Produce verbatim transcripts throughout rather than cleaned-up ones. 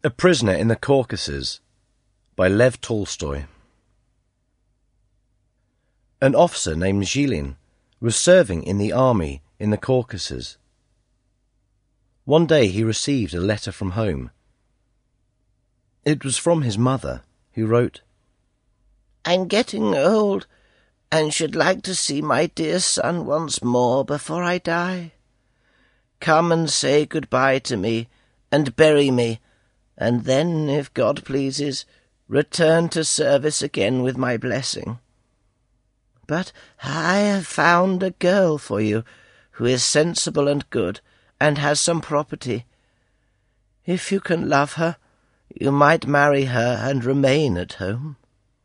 A Prisoner in the Caucasus by Lev Tolstoy. An officer named Zhilin was serving in the army in the Caucasus. One day he received a letter from home. It was from his mother, who wrote, "I'm getting old and should like to see my dear son once more before I die. Come and say goodbye to me and bury me, and then, if God pleases, return to service again with my blessing. But I have found a girl for you who is sensible and good and has some property. If you can love her, you might marry her and remain at home."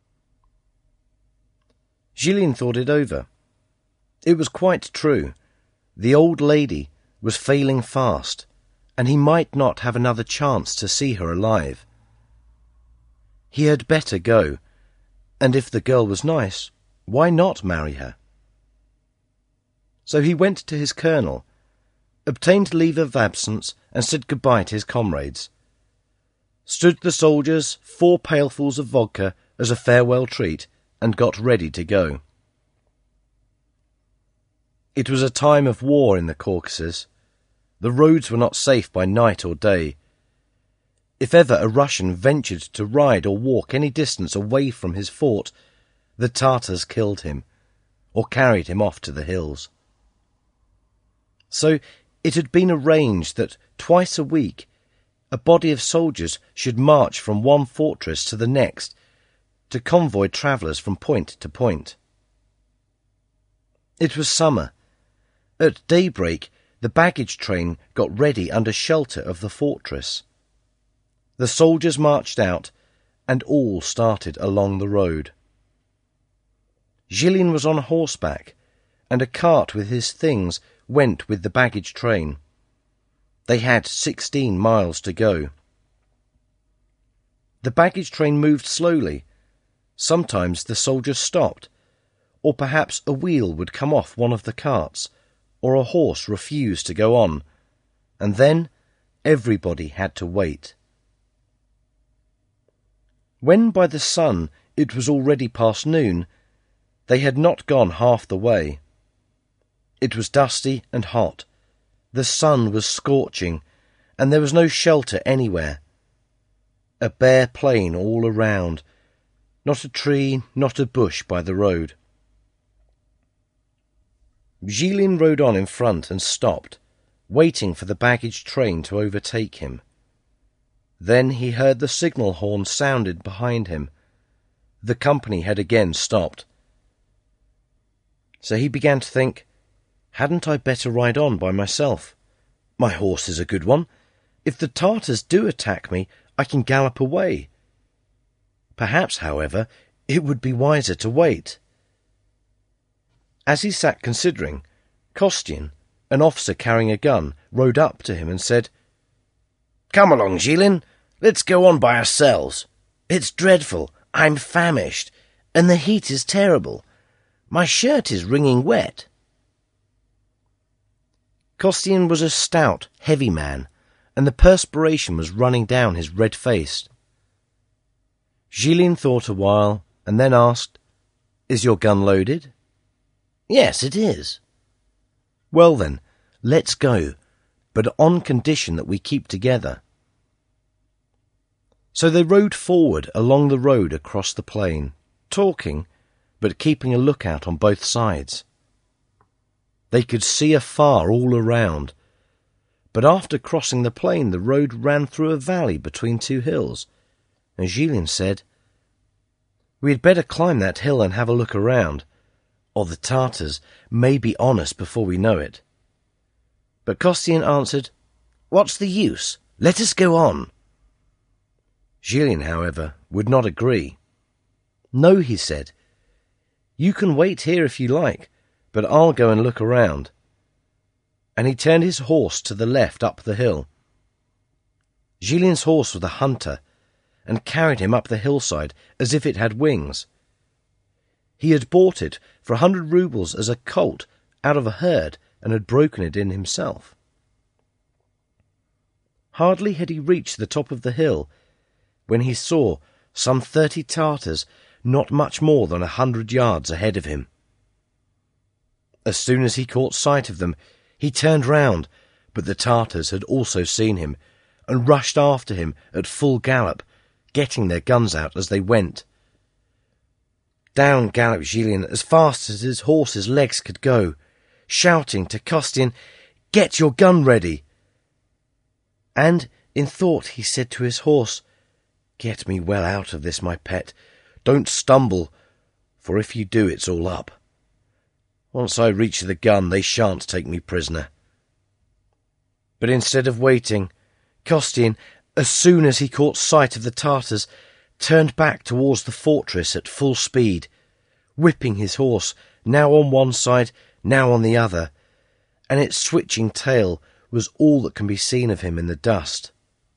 Zhilin thought it over. It was quite true. The old lady was failing fast, and he might not have another chance to see her alive. He had better go, and if the girl was nice, why not marry her? So he went to his colonel, obtained leave of absence, and said goodbye to his comrades. Stood the soldiers four pailfuls of vodka as a farewell treat, and got ready to go. It was a time of war in the Caucasus. The roads were not safe by night or day. If ever a Russian ventured to ride or walk any distance away from his fort, the Tartars killed him, or carried him off to the hills. So it had been arranged that twice a week a body of soldiers should march from one fortress to the next to convoy travellers from point to point. It was summer. At daybreak, the baggage train got ready under shelter of the fortress. The soldiers marched out, and all started along the road. Zhilin was on horseback, and a cart with his things went with the baggage train. They had sixteen miles to go. The baggage train moved slowly. Sometimes the soldiers stopped, or perhaps a wheel would come off one of the carts, or a horse refused to go on, and then everybody had to wait. When by the sun it was already past noon, they had not gone half the way. It was dusty and hot. The sun was scorching, and there was no shelter anywhere. A bare plain all around, not a tree, not a bush by the road. Zhilin rode on in front and stopped, waiting for the baggage train to overtake him. Then he heard the signal horn sounded behind him. The company had again stopped. So he began to think, hadn't I better ride on by myself? My horse is a good one. If the Tartars do attack me, I can gallop away. Perhaps, however, it would be wiser to wait. As he sat considering, Kostyin, an officer carrying a gun, rode up to him and said, "Come along, Zhilin. Let's go on by ourselves. It's dreadful. I'm famished, and the heat is terrible. My shirt is wringing wet." Kostyin was a stout, heavy man, and the perspiration was running down his red face. Zhilin thought a while, and then asked, "Is your gun loaded?" "Yes, it is." "Well then, let's go, but on condition that we keep together." So they rode forward along the road across the plain, talking, but keeping a lookout on both sides. They could see afar all around, but after crossing the plain the road ran through a valley between two hills, and Zhilin said, "We had better climb that hill and have a look around, or the Tartars may be on us before we know it." But Kostyin answered, "What's the use? Let us go on." Zhilin, however, would not agree. "No," he said, "you can wait here if you like, but I'll go and look around." And he turned his horse to the left up the hill. Zhilin's horse was a hunter, and carried him up the hillside as if it had wings. He had bought it for a hundred roubles as a colt out of a herd, and had broken it in himself. Hardly had he reached the top of the hill when he saw some thirty Tartars not much more than a hundred yards ahead of him. As soon as he caught sight of them, he turned round, but the Tartars had also seen him and rushed after him at full gallop, getting their guns out as they went. Down galloped Gilien as fast as his horse's legs could go, shouting to Kostyan, "Get your gun ready!" And in thought he said to his horse, "Get me well out of this, my pet. Don't stumble, for if you do, it's all up. Once I reach the gun, they shan't take me prisoner." But instead of waiting, Kostyan, as soon as he caught sight of the Tartars, turned back towards the fortress at full speed, whipping his horse, now on one side, now on the other, and its switching tail was all that can be seen of him in the dust.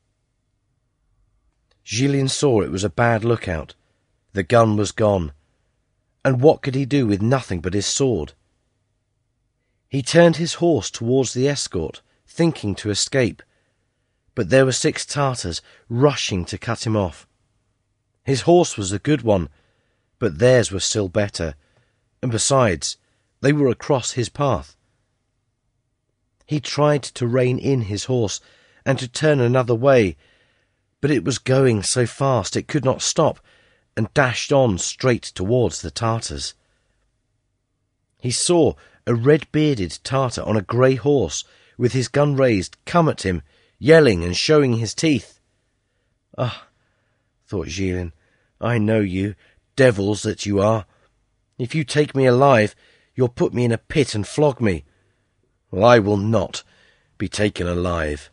Gilien saw it was a bad lookout. The gun was gone, and what could he do with nothing but his sword? He turned his horse towards the escort, thinking to escape, but there were six Tartars rushing to cut him off. His horse was a good one, but theirs was still better, and besides, they were across his path. He tried to rein in his horse and to turn another way, but it was going so fast it could not stop, and dashed on straight towards the Tartars. He saw a red-bearded Tartar on a grey horse, with his gun raised, come at him, yelling and showing his teeth. "Ah," thought Gilien, "I know you, devils that you are. If you take me alive, you'll put me in a pit and flog me. Well, I will not be taken alive."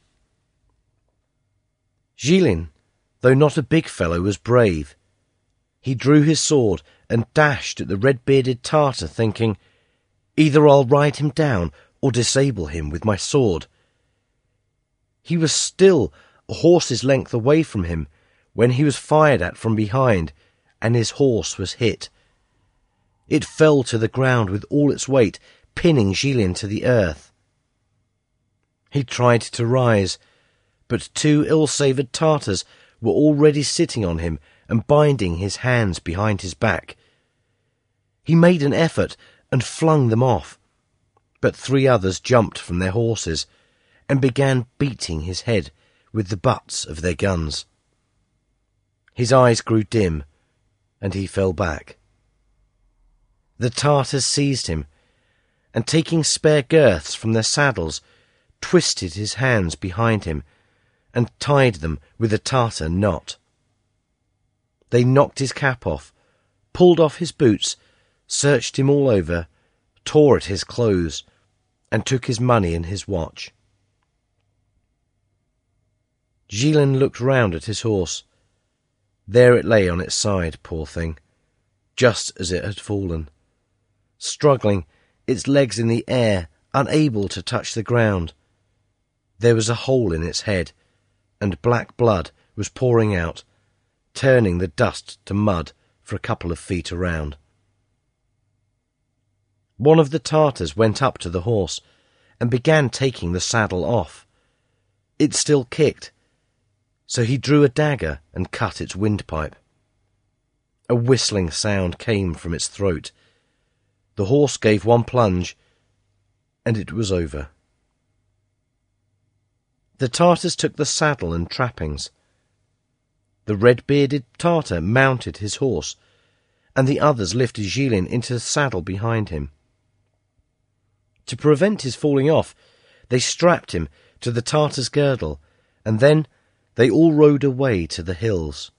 Gilien, though not a big fellow, was brave. He drew his sword and dashed at the red-bearded Tartar, thinking, "Either I'll ride him down or disable him with my sword." He was still a horse's length away from him when he was fired at from behind, and his horse was hit. It fell to the ground with all its weight, pinning Gilien to the earth. He tried to rise, but two ill-savoured Tartars were already sitting on him and binding his hands behind his back. He made an effort and flung them off, but three others jumped from their horses and began beating his head with the butts of their guns. His eyes grew dim, and he fell back. The Tartars seized him, and taking spare girths from their saddles, twisted his hands behind him and tied them with a Tartar knot. They knocked his cap off, pulled off his boots, searched him all over, tore at his clothes, and took his money and his watch. Gilien looked round at his horse. There it lay on its side, poor thing, just as it had fallen, struggling, its legs in the air, unable to touch the ground. There was a hole in its head, and black blood was pouring out, turning the dust to mud for a couple of feet around. One of the Tartars went up to the horse and began taking the saddle off. It still kicked, so he drew a dagger and cut its windpipe. A whistling sound came from its throat. The horse gave one plunge, and it was over. The Tartars took the saddle and trappings. The red-bearded Tartar mounted his horse, and the others lifted Gilien into the saddle behind him. To prevent his falling off, they strapped him to the Tartar's girdle, and then they all rode away to the hills.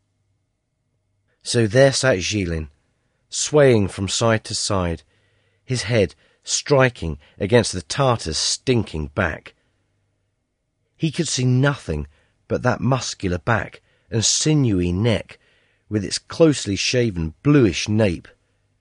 So there sat Gilien, swaying from side to side, his head striking against the Tartar's stinking back. He could see nothing but that muscular back and sinewy neck with its closely shaven bluish nape.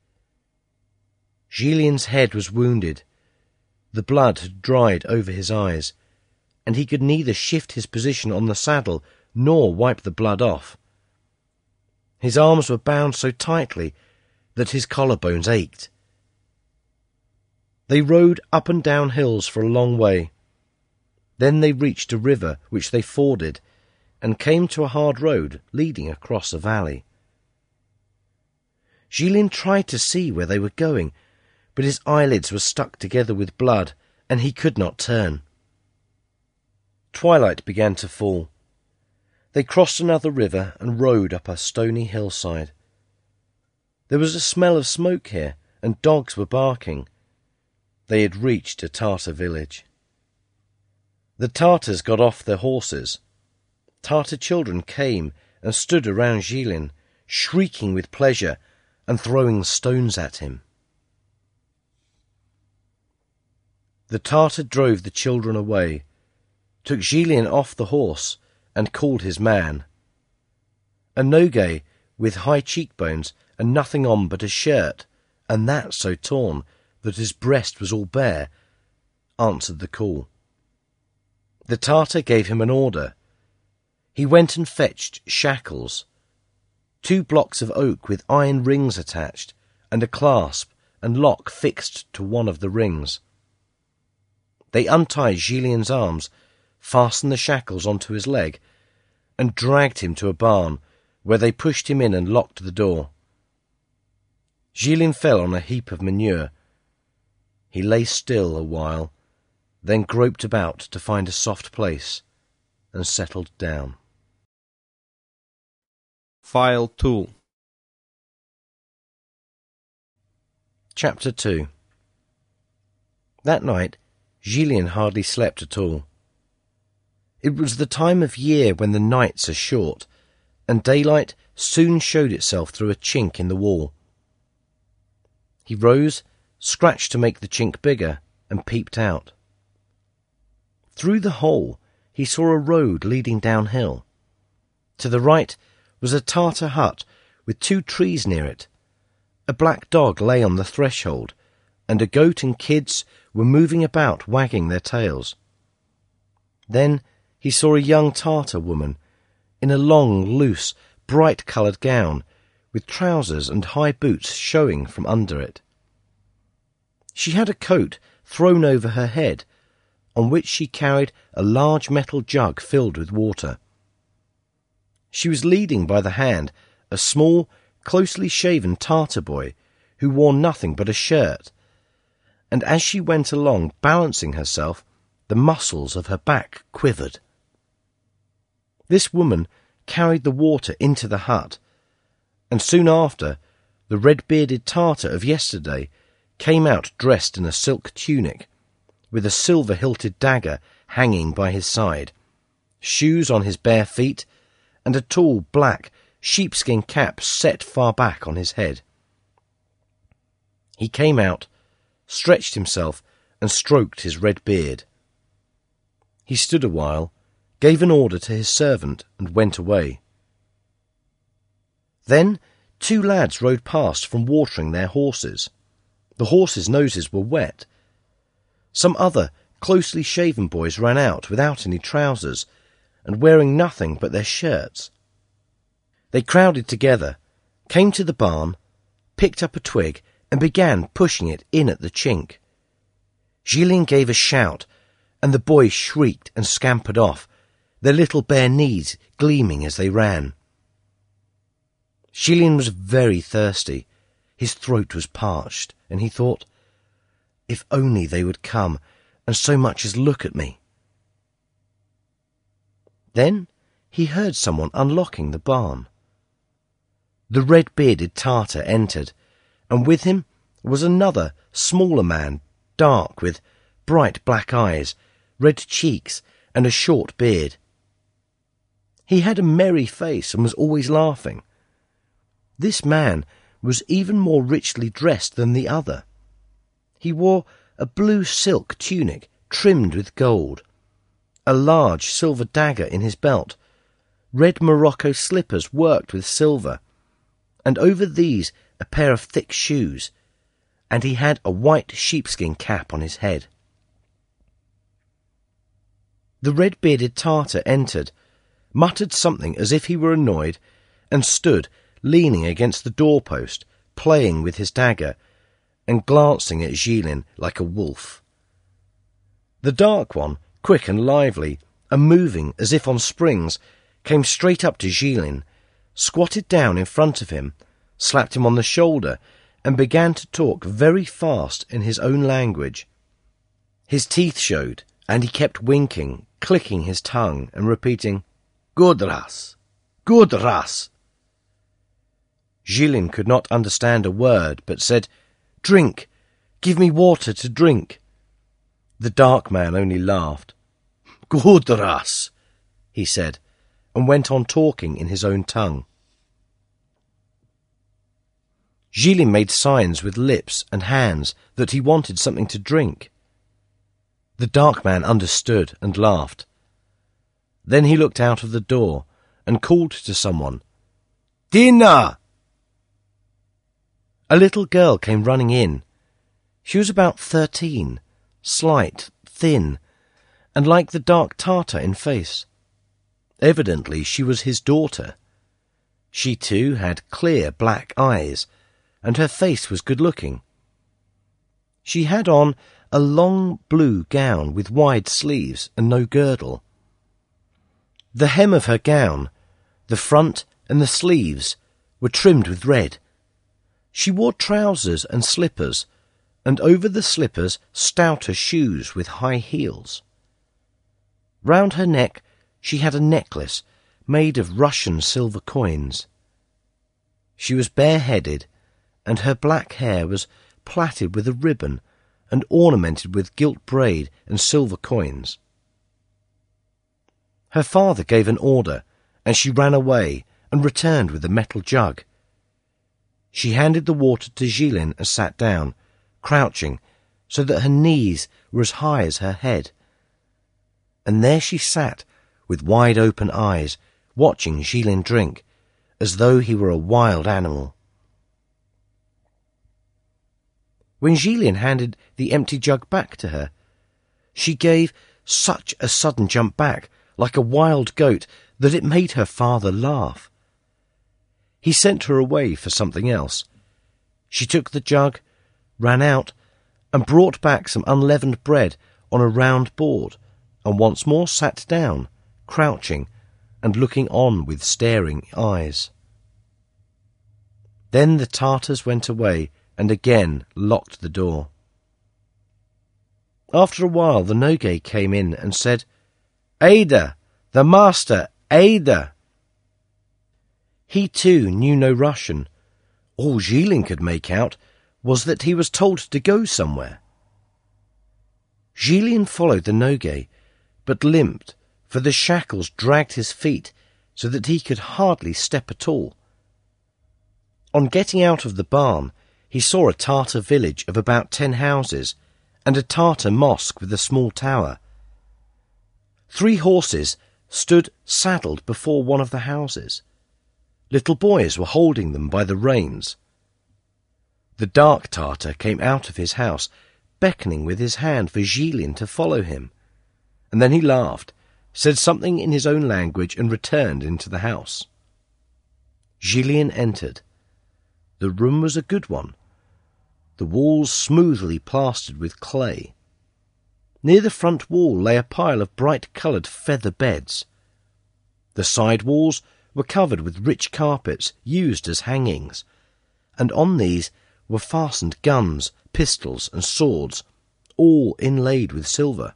Gilien's head was wounded. The blood had dried over his eyes, and he could neither shift his position on the saddle nor wipe the blood off. His arms were bound so tightly that his collarbones ached. They rode up and down hills for a long way. Then they reached a river which they forded, and came to a hard road leading across a valley. Gilles tried to see where they were going, but his eyelids were stuck together with blood, and he could not turn. Twilight began to fall. They crossed another river and rode up a stony hillside. There was a smell of smoke here, and dogs were barking. They had reached a Tartar village. The Tartars got off their horses. Tartar children came and stood around Gilles, shrieking with pleasure and throwing stones at him. The Tartar drove the children away, took Gilles off the horse, and called his man. A Nogay with high cheekbones and nothing on but a shirt, and that so torn that his breast was all bare, answered the call. The Tartar gave him an order. He went and fetched shackles, two blocks of oak with iron rings attached, and a clasp and lock fixed to one of the rings. They untied Gilles' arms, fastened the shackles onto his leg, and dragged him to a barn, where they pushed him in and locked the door. Gilles fell on a heap of manure. He lay still a while, then groped about to find a soft place, and settled down. File two. Chapter two. That night, Gilles hardly slept at all. It was the time of year when the nights are short, and daylight soon showed itself through a chink in the wall. He rose, scratched to make the chink bigger, and peeped out. Through the hole he saw a road leading downhill. To the right was a Tartar hut with two trees near it. A black dog lay on the threshold, and a goat and kids were moving about wagging their tails. Then he saw a young Tartar woman in a long, loose, bright-coloured gown, with trousers and high boots showing from under it. She had a coat thrown over her head, on which she carried a large metal jug filled with water. She was leading by the hand a small, closely shaven Tartar boy who wore nothing but a shirt, and as she went along balancing herself, the muscles of her back quivered. This woman carried the water into the hut, and soon after the red-bearded Tartar of yesterday came out dressed in a silk tunic, with a silver-hilted dagger hanging by his side, shoes on his bare feet, and a tall black sheepskin cap set far back on his head. He came out, stretched himself, and stroked his red beard. He stood a while, gave an order to his servant, and went away. Then two lads rode past from watering their horses. The horses' noses were wet. Some other closely shaven boys ran out without any trousers, and wearing nothing but their shirts. They crowded together, came to the barn, picked up a twig, and began pushing it in at the chink. Gilles gave a shout, and the boys shrieked and scampered off, their little bare knees gleaming as they ran. Gilles was very thirsty. His throat was parched, and he thought, if only they would come and so much as look at me. Then he heard someone unlocking the barn. The red-bearded Tartar entered, and with him was another, smaller man, dark, with bright black eyes, red cheeks, and a short beard. He had a merry face and was always laughing. This man was even more richly dressed than the other. He wore a blue silk tunic trimmed with gold, a large silver dagger in his belt, red Morocco slippers worked with silver, and over these a pair of thick shoes, and he had a white sheepskin cap on his head. The red-bearded Tartar entered, muttered something as if he were annoyed, and stood leaning against the doorpost, playing with his dagger, and glancing at Gilles like a wolf. The dark one quick and lively, and moving as if on springs, came straight up to Jilin, squatted down in front of him, slapped him on the shoulder, and began to talk very fast in his own language. His teeth showed, and he kept winking, clicking his tongue, and repeating, "Good ras, good ras." Jilin could not understand a word, but said, "Drink, give me water to drink." The dark man only laughed. "Good ras," he said, and went on talking in his own tongue. Jilin made signs with lips and hands that he wanted something to drink. The dark man understood and laughed. Then he looked out of the door and called to someone, "Dinner!" A little girl came running in. She was about thirteen, slight, thin, and like the dark Tartar in face. Evidently she was his daughter. She too had clear black eyes, and her face was good-looking. She had on a long blue gown with wide sleeves and no girdle. The hem of her gown, the front and the sleeves, were trimmed with red. She wore trousers and slippers, and over the slippers stouter shoes with high heels. Round her neck she had a necklace made of Russian silver coins. She was bareheaded, and her black hair was plaited with a ribbon and ornamented with gilt braid and silver coins. Her father gave an order, and she ran away and returned with a metal jug. She handed the water to Jilin and sat down, crouching, so that her knees were as high as her head. And there she sat, with wide-open eyes, watching Jilin drink, as though he were a wild animal. When Jilin handed the empty jug back to her, she gave such a sudden jump back, like a wild goat, that it made her father laugh. He sent her away for something else. She took the jug, ran out, and brought back some unleavened bread on a round board, and once more sat down, crouching, and looking on with staring eyes. Then the Tartars went away, and again locked the door. After a while the Nogay came in and said, "Ada, the master, Ada!" He too knew no Russian. All Jilin could make out was that he was told to go somewhere. Jilin followed the Nogay, but limped, for the shackles dragged his feet so that he could hardly step at all. On getting out of the barn, he saw a Tartar village of about ten houses, and a Tartar mosque with a small tower. Three horses stood saddled before one of the houses. Little boys were holding them by the reins. The dark Tartar came out of his house, beckoning with his hand for Jilin to follow him, and then he laughed, said something in his own language, and returned into the house. Jilin entered. The room was a good one, the walls smoothly plastered with clay. Near the front wall lay a pile of bright-coloured feather beds. The side walls were covered with rich carpets used as hangings, and on these were fastened guns, pistols, and swords, all inlaid with silver.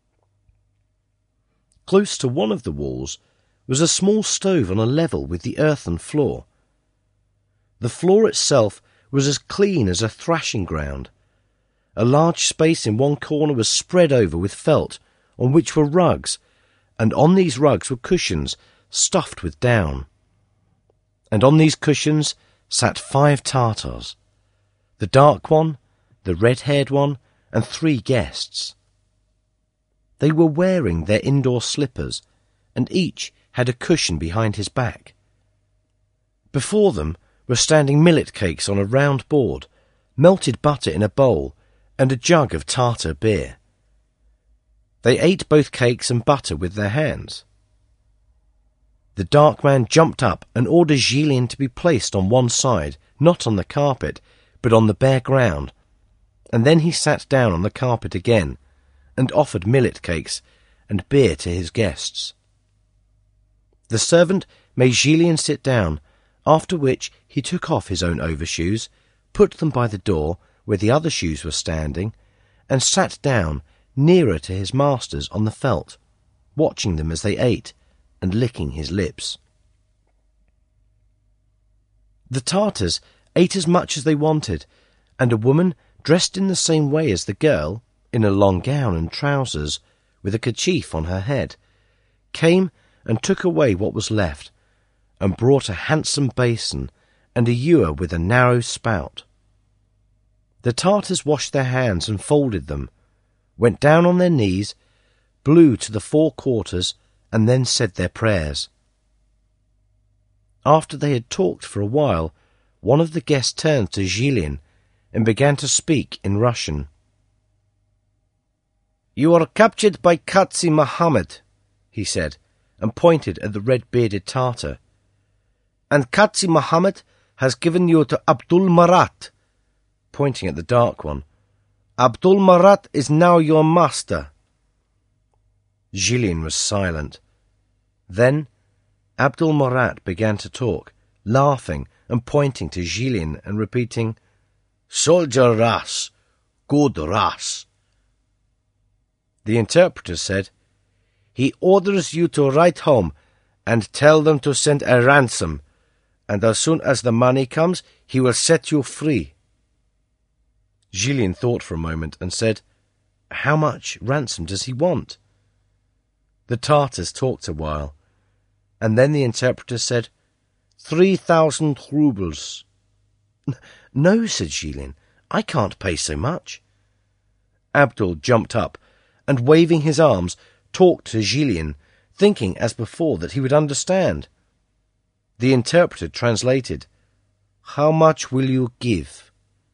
Close to one of the walls was a small stove on a level with the earthen floor. The floor itself was as clean as a thrashing ground. A large space in one corner was spread over with felt, on which were rugs, and on these rugs were cushions stuffed with down. And on these cushions sat five Tartars, the dark one, the red-haired one, and three guests. They were wearing their indoor slippers, and each had a cushion behind his back. Before them were standing millet cakes on a round board, melted butter in a bowl, and a jug of Tartar beer. They ate both cakes and butter with their hands. The dark man jumped up and ordered Jilin to be placed on one side, not on the carpet, but on the bare ground, and then he sat down on the carpet again, and offered millet cakes, and beer to his guests. The servant made Gillian sit down, after which he took off his own overshoes, put them by the door where the other shoes were standing, and sat down nearer to his masters on the felt, watching them as they ate and licking his lips. The Tartars ate as much as they wanted, and a woman dressed in the same way as the girl, in a long gown and trousers, with a kerchief on her head, came and took away what was left, and brought a handsome basin and a ewer with a narrow spout. The Tartars washed their hands and folded them, went down on their knees, blew to the four quarters, and then said their prayers. After they had talked for a while, one of the guests turned to Gillian and began to speak in Russian. "You are captured by Qadsi Muhammad," he said, and pointed at the red-bearded Tartar. "And Qadsi Muhammad has given you to Abdul Marat," pointing at the dark one. "Abdul Marat is now your master." Gillian was silent. Then Abdul Marat began to talk, laughing and pointing to Gillian and repeating, "Soldier Ras, good Ras." The interpreter said, "He orders you to write home and tell them to send a ransom, and as soon as the money comes, he will set you free." Gillian thought for a moment and said, "How much ransom does he want?" The Tartars talked a while, and then the interpreter said, Three thousand roubles." "No," said Gillian, "I can't pay so much." Abdul jumped up, and waving his arms, talked to Gillian, thinking as before that he would understand. The interpreter translated, "How much will you give?"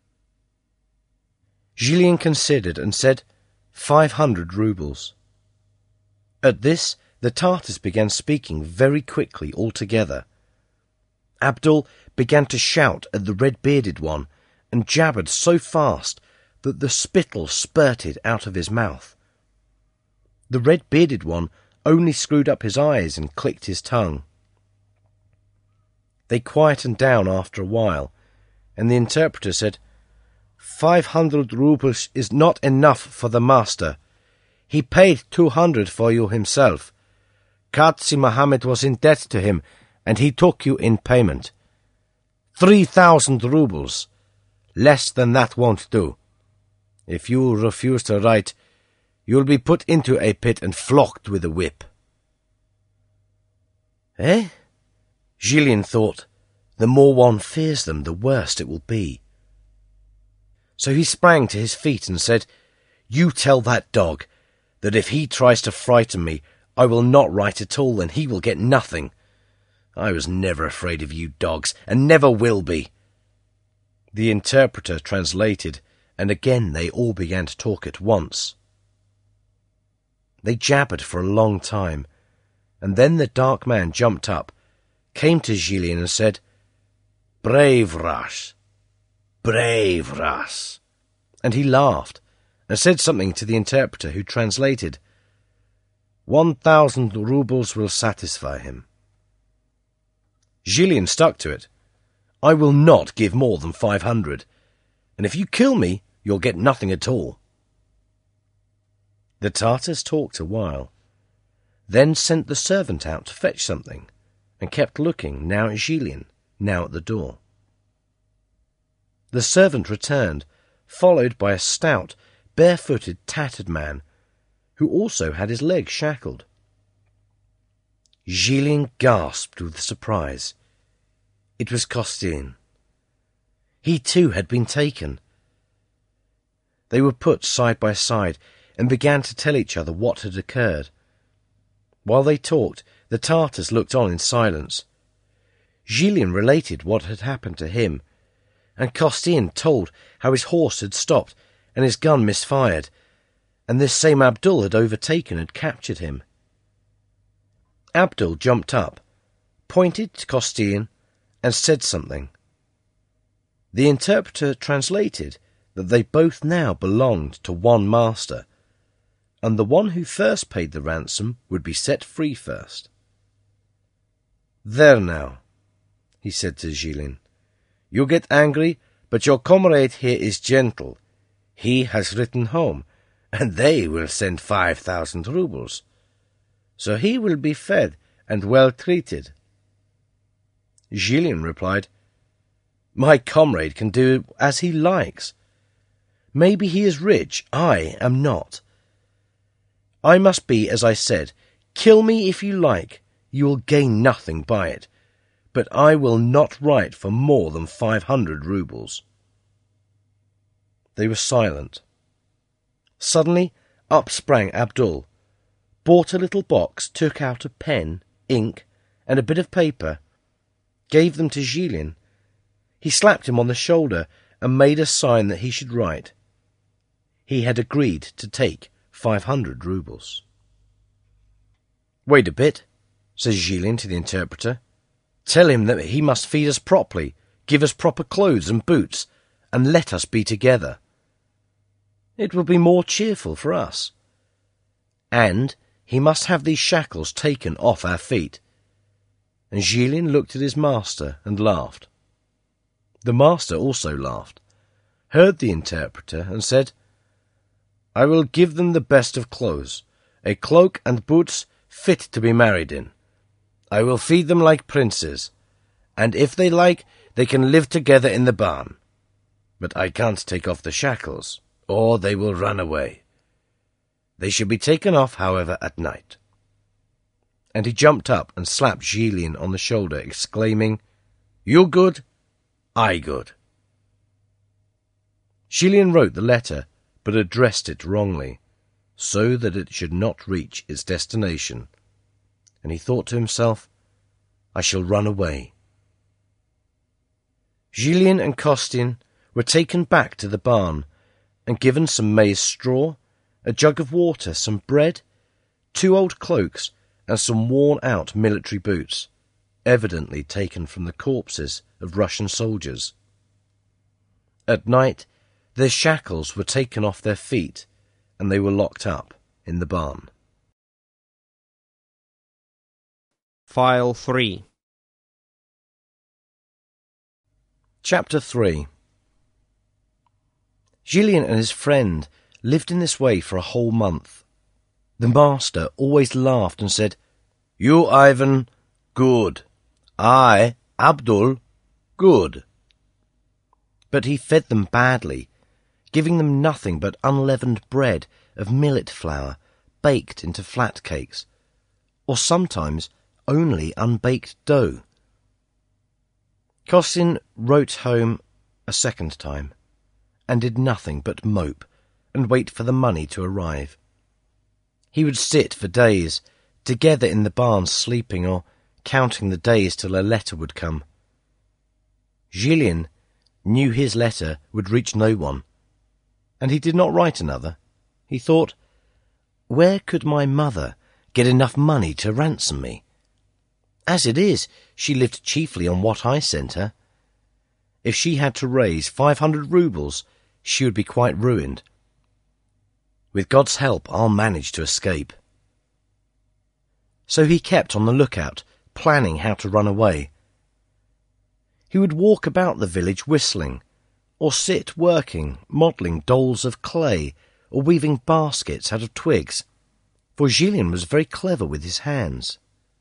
Gillian considered and said, Five hundred roubles. At this, the Tartars began speaking very quickly all together. Abdul began to shout at the red-bearded one, and jabbered so fast that the spittle spurted out of his mouth. The red-bearded one only screwed up his eyes and clicked his tongue. They quietened down after a while, and the interpreter said, Five hundred roubles is not enough for the master. He paid two hundred for you himself. Qadsi Muhammad was in debt to him, and he took you in payment. Three thousand roubles. Less than that won't do. If you refuse to write, you'll be put into a pit and flogged with a whip. Eh? Gillian thought, the more one fears them, the worse it will be. So he sprang to his feet and said, You tell that dog that if he tries to frighten me, I will not write at all, and he will get nothing. I was never afraid of you dogs, and never will be. The interpreter translated, and again they all began to talk at once. They jabbered for a long time, and then the dark man jumped up, came to Gillian and said, Brave Ras, brave Ras. And he laughed, and said something to the interpreter, who translated, One thousand roubles will satisfy him. Gillian stuck to it. I will not give more than five hundred, and if you kill me, you'll get nothing at all. The Tartars talked a while, then sent the servant out to fetch something, and kept looking now at Gillian, now at the door. The servant returned, followed by a stout, barefooted, tattered man, who also had his legs shackled. Gillian gasped with surprise. It was Costin. He too had been taken. They were put side by side and began to tell each other what had occurred. While they talked, the Tartars looked on in silence. Gillian related what had happened to him, and Costin told how his horse had stopped and his gun misfired, and this same Abdul had overtaken and captured him. Abdul jumped up, pointed to Costin, and said something. The interpreter translated that they both now belonged to one master, and the one who first paid the ransom would be set free first. "There now," he said to Gilles. "You get angry, but your comrade here is gentle. He has written home, and they will send five thousand roubles. So he will be fed and well treated." Gilles replied, "My comrade can do as he likes. Maybe he is rich, I am not. I must be, as I said, kill me if you like, you will gain nothing by it, but I will not write for more than five hundred roubles." They were silent. Suddenly up sprang Abdul, bought a little box, took out a pen, ink, and a bit of paper, gave them to Gilles. He slapped him on the shoulder and made a sign that he should write. He had agreed to take five hundred roubles. "Wait a bit," says Gilles to the interpreter. "Tell him that he must feed us properly, give us proper clothes and boots, and let us be together. It will be more cheerful for us. And he must have these shackles taken off our feet." And Gilles looked at his master and laughed. The master also laughed, heard the interpreter, and said, "I will give them the best of clothes, a cloak and boots fit to be married in. I will feed them like princes, and if they like, they can live together in the barn. But I can't take off the shackles, or they will run away. They should be taken off, however, at night." And he jumped up and slapped Gilles on the shoulder, exclaiming, "You good, I good." Gilles wrote the letter, but addressed it wrongly, so that it should not reach its destination, and he thought to himself, "I shall run away." Gilles and Costin were taken back to the barn and given some maize straw, a jug of water, some bread, two old cloaks, and some worn-out military boots, evidently taken from the corpses of Russian soldiers. At night, their shackles were taken off their feet, and they were locked up in the barn. File three. Chapter three. Gilles and his friend lived in this way for a whole month. The master always laughed and said, "You, Ivan, good. I, Abdul, good." But he fed them badly, giving them nothing but unleavened bread of millet flour baked into flat cakes, or sometimes only unbaked dough. Costin wrote home a second time, and did nothing but mope and wait for the money to arrive. He would sit for days, together in the barn sleeping or counting the days till a letter would come. Gilles knew his letter would reach no one, and he did not write another. He thought, "Where could my mother get enough money to ransom me? As it is, she lived chiefly on what I sent her. If she had to raise five hundred roubles, she would be quite ruined. With God's help, I'll manage to escape." So he kept on the lookout, planning how to run away. He would walk about the village whistling, or sit working, modelling dolls of clay, or weaving baskets out of twigs, for Gilles was very clever with his hands.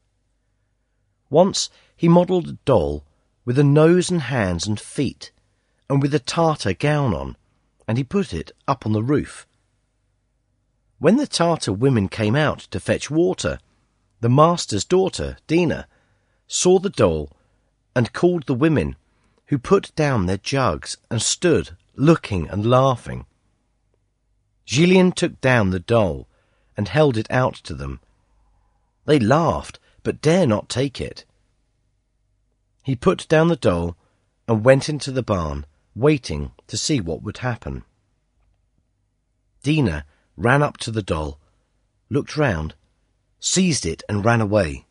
Once he modelled a doll with a nose and hands and feet, and with a Tartar gown on, and he put it up on the roof. When the Tartar women came out to fetch water, the master's daughter, Dina, saw the doll and called the women, who put down their jugs and stood looking and laughing. Gilles took down the doll and held it out to them. They laughed, but dare not take it. He put down the doll and went into the barn, waiting to see what would happen. Dina ran up to the doll, looked round, seized it and ran away.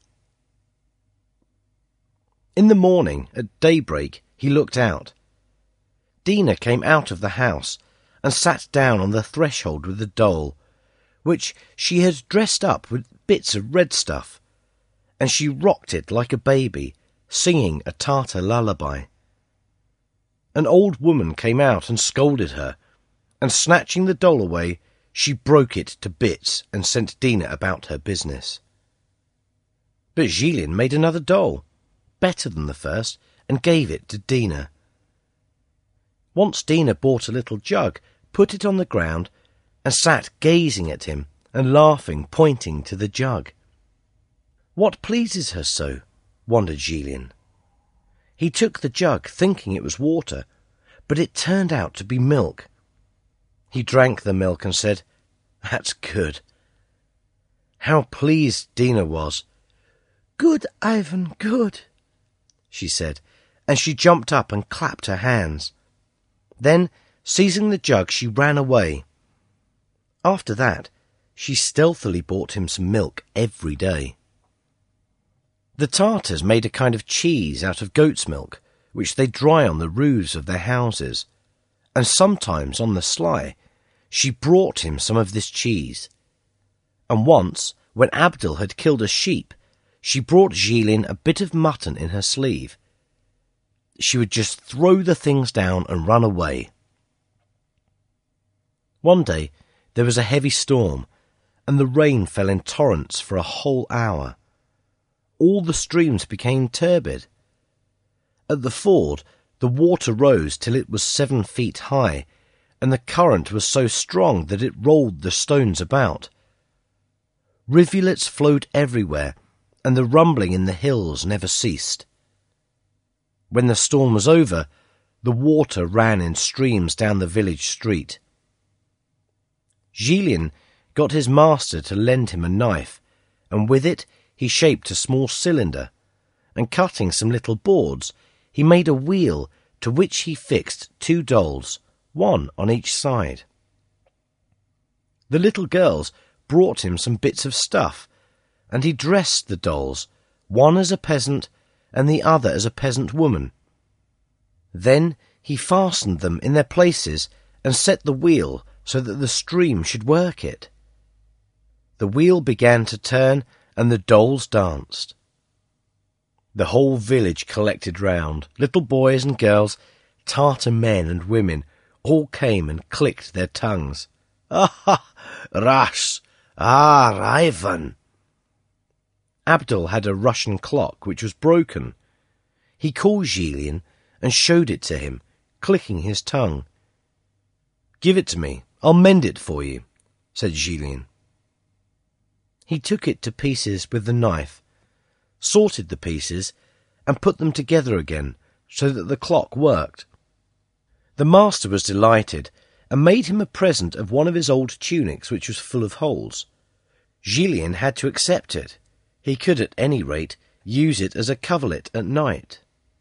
In the morning, at daybreak, he looked out. Dina came out of the house and sat down on the threshold with the doll, which she had dressed up with bits of red stuff, and she rocked it like a baby, singing a Tartar lullaby. An old woman came out and scolded her, and snatching the doll away, she broke it to bits and sent Dina about her business. But Jilin made another doll, better than the first, and gave it to Dina. Once Dina bought a little jug, put it on the ground, and sat gazing at him and laughing, pointing to the jug. What pleases her so? Wondered Jilin. He took the jug, thinking it was water, but it turned out to be milk. He drank the milk and said, "That's good." How pleased Dina was. "Good, Ivan, good," she said, and she jumped up and clapped her hands. Then, seizing the jug, she ran away. After that, she stealthily bought him some milk every day. The Tartars made a kind of cheese out of goat's milk, which they dry on the roofs of their houses, and sometimes on the sly she brought him some of this cheese. And once, when Abdul had killed a sheep, she brought Jilin a bit of mutton in her sleeve. She would just throw the things down and run away. One day there was a heavy storm, and the rain fell in torrents for a whole hour. All the streams became turbid. At the ford, the water rose till it was seven feet high, and the current was so strong that it rolled the stones about. Rivulets flowed everywhere, and the rumbling in the hills never ceased. When the storm was over, the water ran in streams down the village street. Jilin got his master to lend him a knife, and with it he shaped a small cylinder, and cutting some little boards, he made a wheel to which he fixed two dolls, one on each side. The little girls brought him some bits of stuff, and he dressed the dolls, one as a peasant and the other as a peasant woman. Then he fastened them in their places and set the wheel so that the stream should work it. The wheel began to turn, and the dolls danced. The whole village collected round. Little boys and girls, Tartar men and women, all came and clicked their tongues. "Ah, Rash! Ah, Ivan!" Abdul had a Russian clock which was broken. He called Jilin and showed it to him, clicking his tongue. "Give it to me, I'll mend it for you," said Jilin. He took it to pieces with the knife, sorted the pieces, and put them together again so that the clock worked. The master was delighted and made him a present of one of his old tunics which was full of holes. Jilin had to accept it. He could at any rate use it as a coverlet at night.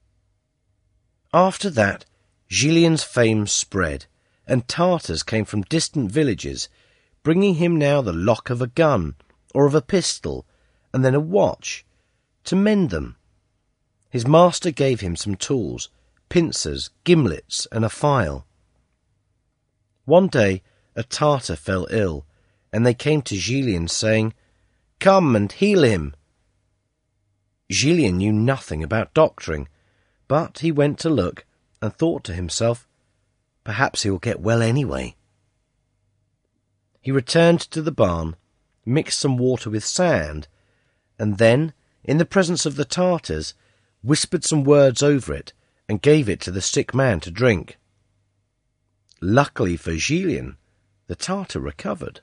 After that, Jilin's fame spread, and Tartars came from distant villages, bringing him now the lock of a gun, or of a pistol, and then a watch, to mend them. His master gave him some tools, pincers, gimlets, and a file. One day a Tartar fell ill, and they came to Jilin saying, "Come and heal him." Jilin knew nothing about doctoring, but he went to look and thought to himself, "Perhaps he will get well anyway." He returned to the barn, mixed some water with sand, and then, in the presence of the Tartars, whispered some words over it and gave it to the sick man to drink. Luckily for Jilin, the Tartar recovered.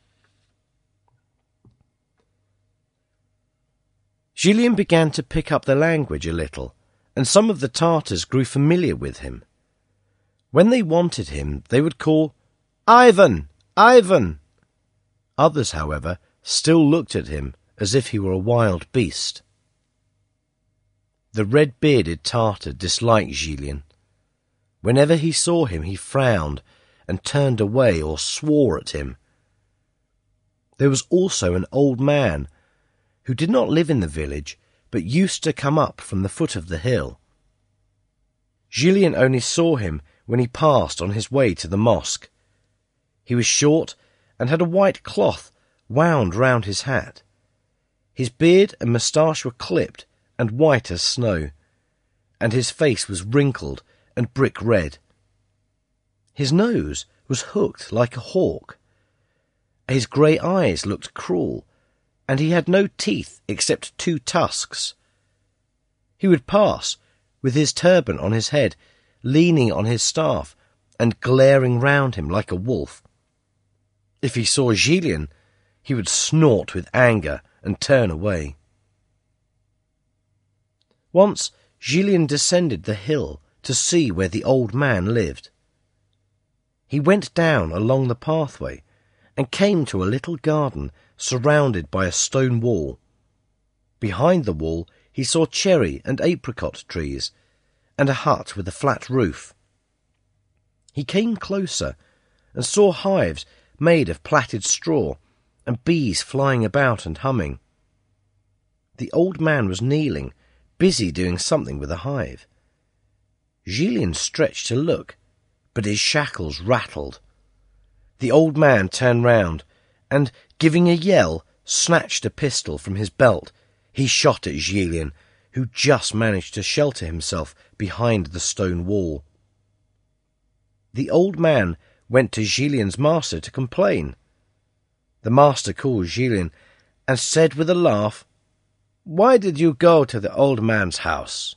Jilin began to pick up the language a little, and some of the Tartars grew familiar with him. When they wanted him, they would call, "Ivan! Ivan!" Others, however, still looked at him as if he were a wild beast. The red-bearded Tartar disliked Jilin. Whenever he saw him, he frowned and turned away or swore at him. There was also an old man who did not live in the village, but used to come up from the foot of the hill. Jilin only saw him when he passed on his way to the mosque. He was short and had a white cloth wound round his hat. His beard and moustache were clipped and white as snow, and his face was wrinkled and brick red. His nose was hooked like a hawk. His grey eyes looked cruel, and he had no teeth except two tusks. He would pass, with his turban on his head, leaning on his staff, and glaring round him like a wolf. If he saw Gillian, he would snort with anger and turn away. Once Gillian descended the hill to see where the old man lived. He went down along the pathway and came to a little garden surrounded by a stone wall. Behind the wall he saw cherry and apricot trees and a hut with a flat roof. He came closer and saw hives made of plaited straw and bees flying about and humming. The old man was kneeling, busy doing something with a hive. Gillian stretched to look, but his shackles rattled. The old man turned round and, giving a yell, snatched a pistol from his belt. He shot at Gillian, who just managed to shelter himself behind the stone wall. The old man went to Gillian's master to complain. The master called Gillian and said with a laugh, "Why did you go to the old man's house?"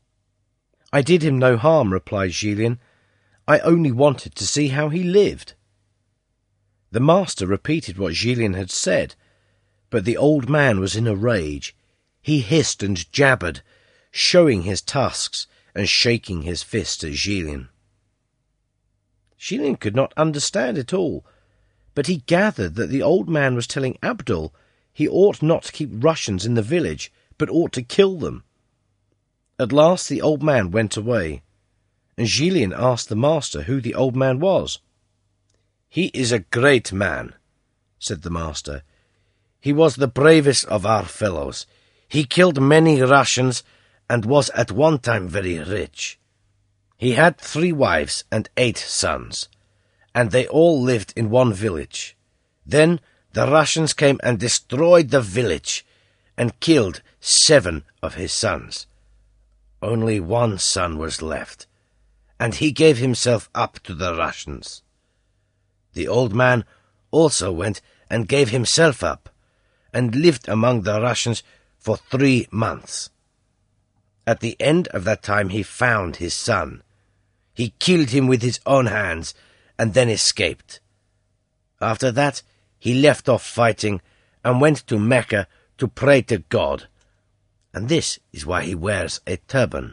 "I did him no harm," replied Gillian. "I only wanted to see how he lived." The master repeated what Gillian had said, but the old man was in a rage. He hissed and jabbered, showing his tusks and shaking his fist at Gillian. Gillian could not understand it all, but he gathered that the old man was telling Abdul he ought not to keep Russians in the village, but ought to kill them. At last the old man went away, and Gillian asked the master who the old man was. "He is a great man," said the master. "He was the bravest of our fellows. He killed many Russians and was at one time very rich. He had three wives and eight sons, and they all lived in one village. Then the Russians came and destroyed the village and killed seven of his sons. Only one son was left, and he gave himself up to the Russians. The old man also went and gave himself up, and lived among the Russians for three months. At the end of that time he found his son. He killed him with his own hands, and then escaped. After that he left off fighting, and went to Mecca to pray to God. And this is why he wears a turban.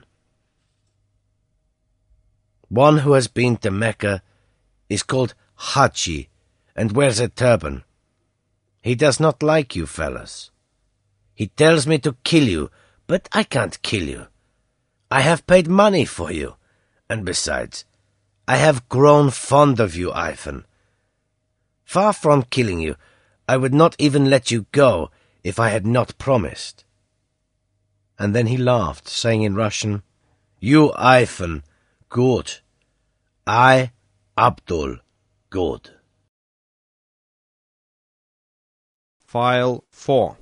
One who has been to Mecca is called Haji, and wears a turban. He does not like you fellas. He tells me to kill you, but I can't kill you. I have paid money for you, and besides, I have grown fond of you, Ivan. Far from killing you, I would not even let you go if I had not promised." And then he laughed, saying in Russian, "You, Ivan, good. I, Abdul, good." File four.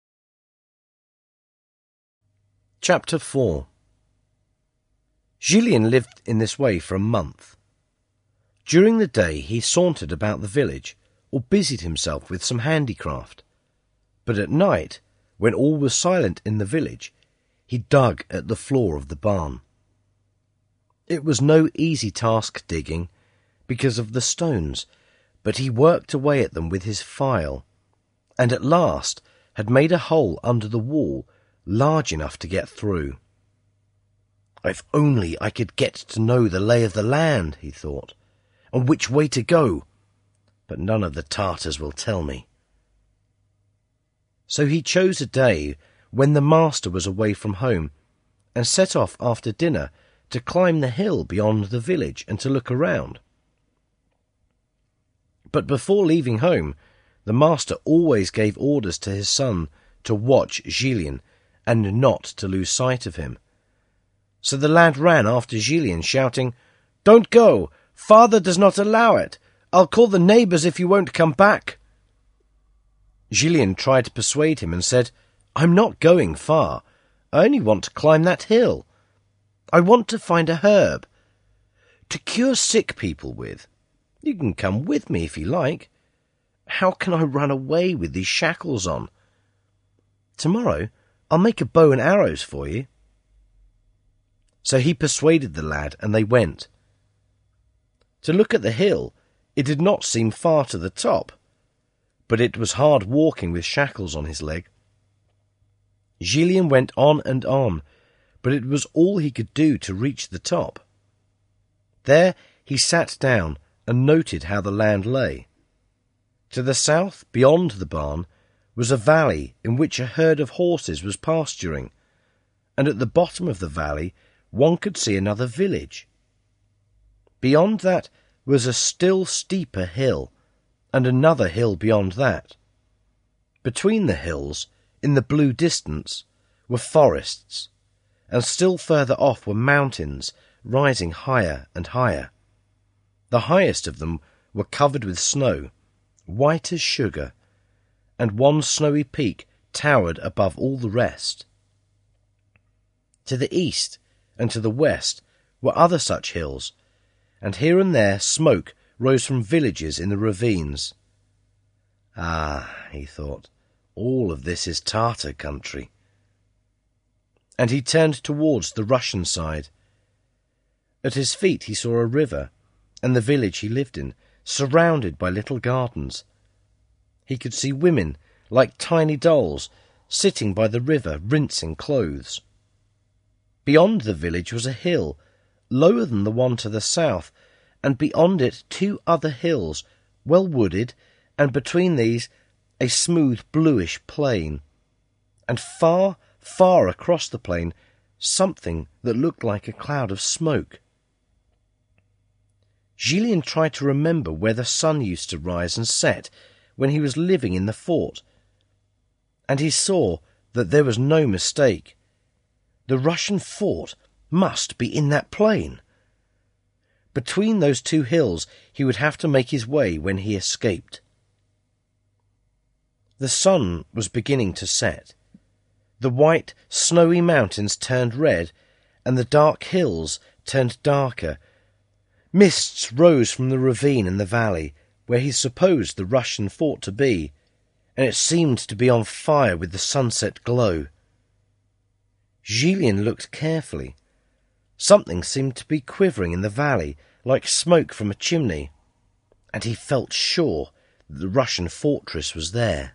Chapter four. Gillian lived in this way for a month. During the day he sauntered about the village, or busied himself with some handicraft. But at night, when all was silent in the village, he dug at the floor of the barn. It was no easy task digging, because of the stones, but he worked away at them with his file, and at last had made a hole under the wall large enough to get through. "If only I could get to know the lay of the land," he thought, "and which way to go, but none of the Tartars will tell me." So he chose a day when the master was away from home, and set off after dinner to climb the hill beyond the village and to look around. But before leaving home, the master always gave orders to his son to watch Gillian and not to lose sight of him. So the lad ran after Gillian, shouting, "Don't go! Father does not allow it! I'll call the neighbours if you won't come back!" Gillian tried to persuade him and said, "I'm not going far. I only want to climb that hill. I want to find a herb to cure sick people with. You can come with me if you like. How can I run away with these shackles on? Tomorrow I'll make a bow and arrows for you." So he persuaded the lad, and they went. To look at the hill, it did not seem far to the top, but it was hard walking with shackles on his leg. Gillian went on and on, but it was all he could do to reach the top. There he sat down and noted how the land lay. To the south, beyond the barn, was a valley in which a herd of horses was pasturing, and at the bottom of the valley one could see another village. Beyond that was a still steeper hill, and another hill beyond that. Between the hills, in the blue distance, were forests, and still further off were mountains rising higher and higher. The highest of them were covered with snow, white as sugar, and one snowy peak towered above all the rest. To the east and to the west were other such hills, and here and there smoke rose from villages in the ravines. "Ah," he thought, "all of this is Tartar country." And he turned towards the Russian side. At his feet he saw a river, and the village he lived in, surrounded by little gardens. He could see women, like tiny dolls, sitting by the river rinsing clothes. Beyond the village was a hill, lower than the one to the south, and beyond it two other hills, well wooded, and between these a smooth bluish plain, and far, far across the plain something that looked like a cloud of smoke. Gillian tried to remember where the sun used to rise and set when he was living in the fort, and he saw that there was no mistake. The Russian fort must be in that plain. Between those two hills he would have to make his way when he escaped. The sun was beginning to set. The white, snowy mountains turned red, and the dark hills turned darker. Mists rose from the ravine in the valley, where he supposed the Russian fort to be, and it seemed to be on fire with the sunset glow. Gillian looked carefully. Something seemed to be quivering in the valley, like smoke from a chimney, and he felt sure that the Russian fortress was there.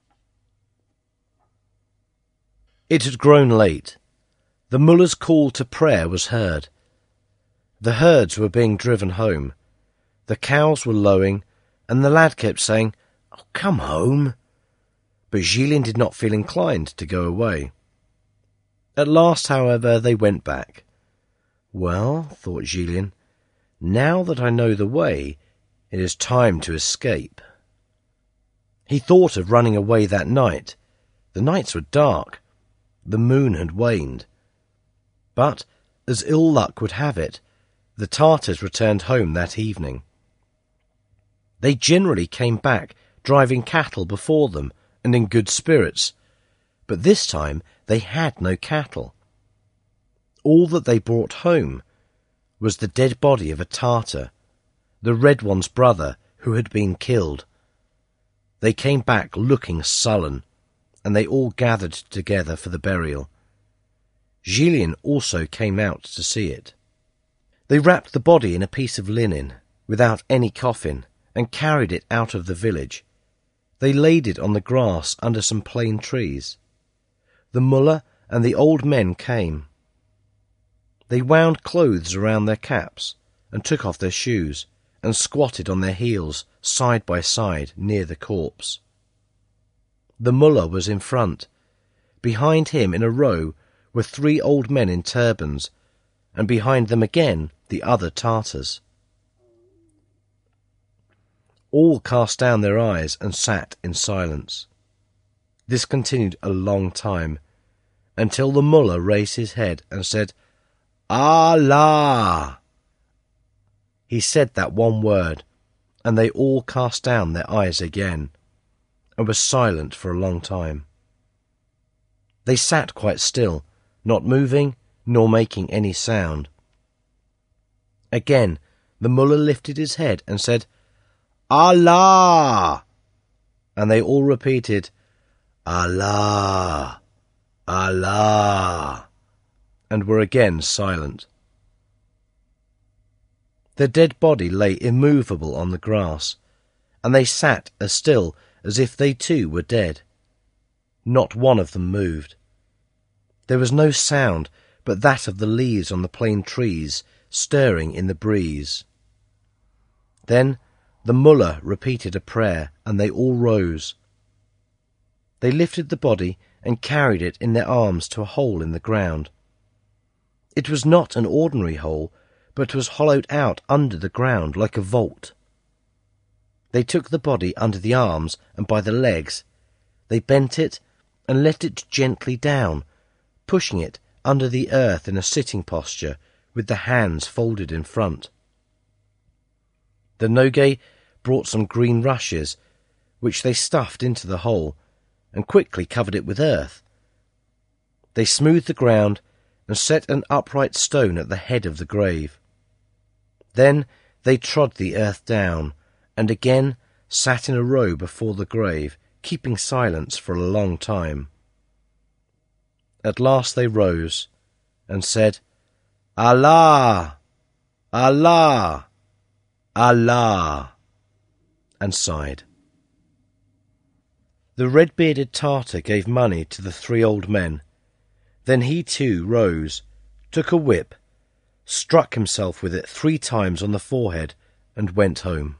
It had grown late. The mullah's call to prayer was heard. The herds were being driven home. The cows were lowing, and the lad kept saying, "Oh, come home." But Gillian did not feel inclined to go away. At last, however, they went back. "Well," thought Gillian, "now that I know the way, it is time to escape." He thought of running away that night. The nights were dark. The moon had waned. But, as ill luck would have it, the Tartars returned home that evening. They generally came back driving cattle before them and in good spirits, but this time they had no cattle. All that they brought home was the dead body of a Tartar, the Red One's brother, who had been killed. They came back looking sullen, and they all gathered together for the burial. Gillian also came out to see it. They wrapped the body in a piece of linen, without any coffin, and carried it out of the village. They laid it on the grass under some plane trees. The mullah and the old men came. They wound clothes around their caps, and took off their shoes, and squatted on their heels, side by side, near the corpse. The mullah was in front. Behind him, in a row, were three old men in turbans, and behind them again the other Tartars. All cast down their eyes and sat in silence. This continued a long time, until the mullah raised his head and said, "Allah!" He said that one word, and they all cast down their eyes again. and were silent for a long time. They sat quite still, not moving nor making any sound. Again the mullah lifted his head and said, Allah! And they all repeated, Allah! Allah! And were again silent. The dead body lay immovable on the grass, and they sat as still as if they too were dead. Not one of them moved. There was no sound but that of the leaves on the plane trees stirring in the breeze. Then the mullah repeated a prayer, and they all rose. They lifted the body and carried it in their arms to a hole in the ground. It was not an ordinary hole, but was hollowed out under the ground like a vault. They took the body under the arms and by the legs. They bent it and let it gently down, pushing it under the earth in a sitting posture with the hands folded in front. The Nogay brought some green rushes, which they stuffed into the hole, and quickly covered it with earth. They smoothed the ground and set an upright stone at the head of the grave. Then they trod the earth down, and again sat in a row before the grave, keeping silence for a long time. At last they rose, and said, Allah! Allah! Allah! and sighed. The red-bearded Tartar gave money to the three old men. Then he too rose, took a whip, struck himself with it three times on the forehead, and went home.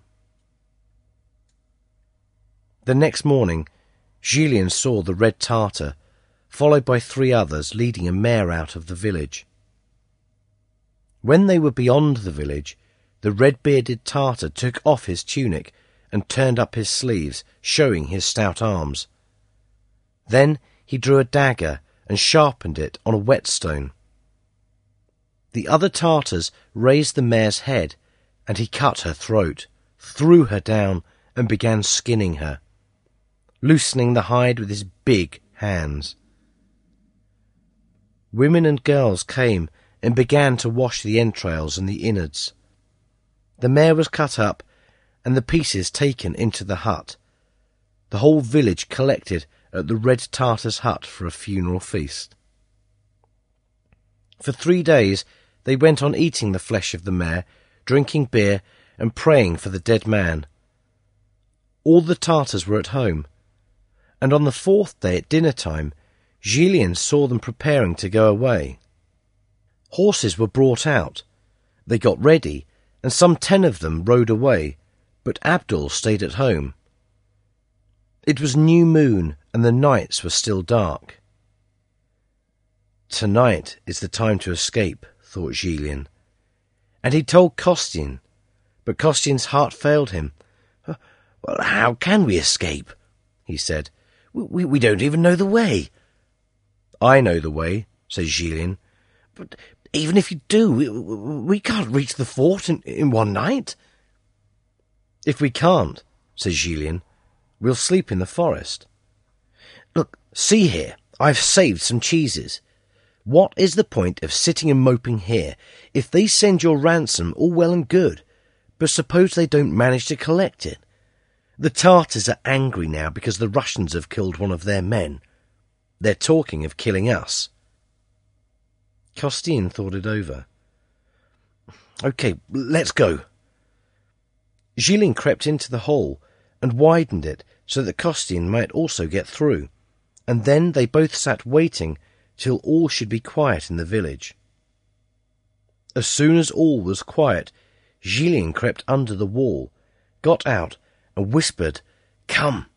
The next morning, Julien saw the red Tartar, followed by three others, leading a mare out of the village. When they were beyond the village, the red-bearded Tartar took off his tunic and turned up his sleeves, showing his stout arms. Then he drew a dagger and sharpened it on a whetstone. The other Tartars raised the mare's head, and he cut her throat, threw her down, and began skinning her, loosening the hide with his big hands. Women and girls came and began to wash the entrails and the innards. The mare was cut up, and the pieces taken into the hut. The whole village collected at the red Tartar's hut for a funeral feast. For three days they went on eating the flesh of the mare, drinking beer, and praying for the dead man. All the Tartars were at home, and on the fourth day at dinner-time, Julien saw them preparing to go away. Horses were brought out. They got ready, and some ten of them rode away, but Abdul stayed at home. It was new moon, and the nights were still dark. Tonight is the time to escape, thought Julien. And he told Kostyin, but Kostyin's heart failed him. Well, how can we escape? He said. We, we don't even know the way. I know the way, said Julien. But even if you do, we, we can't reach the fort in, in one night. If we can't, said Julien, we'll sleep in the forest. Look, see here, I've saved some cheeses. What is the point of sitting and moping here? If they send your ransom, all well and good. But suppose they don't manage to collect it? The Tartars are angry now because the Russians have killed one of their men. They're talking of killing us. Kostyin thought it over. OK, let's go. Julien crept into the hole and widened it so that Kostyin might also get through, and then they both sat waiting till all should be quiet in the village. As soon as all was quiet, Julien crept under the wall, got out, and whispered, "Come!"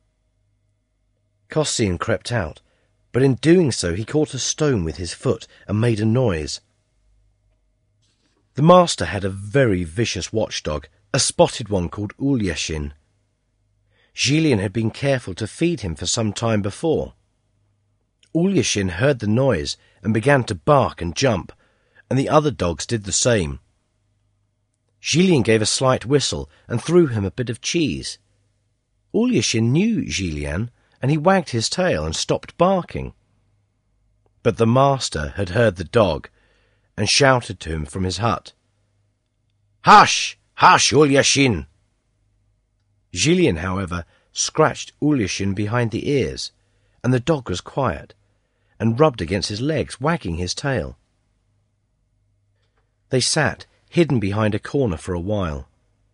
Kostyin crept out, but in doing so he caught a stone with his foot and made a noise. The master had a very vicious watchdog, a spotted one called Ulyashin. Julien had been careful to feed him for some time before. Ulyashin heard the noise and began to bark and jump, and the other dogs did the same. Julien gave a slight whistle and threw him a bit of cheese. Ulyashin knew Zhilian, and he wagged his tail and stopped barking. But the master had heard the dog and shouted to him from his hut, "Hush! Hush, Ulyashin!" Zhilian, however, scratched Ulyashin behind the ears, and the dog was quiet, and rubbed against his legs, wagging his tail. They sat, hidden behind a corner for a while.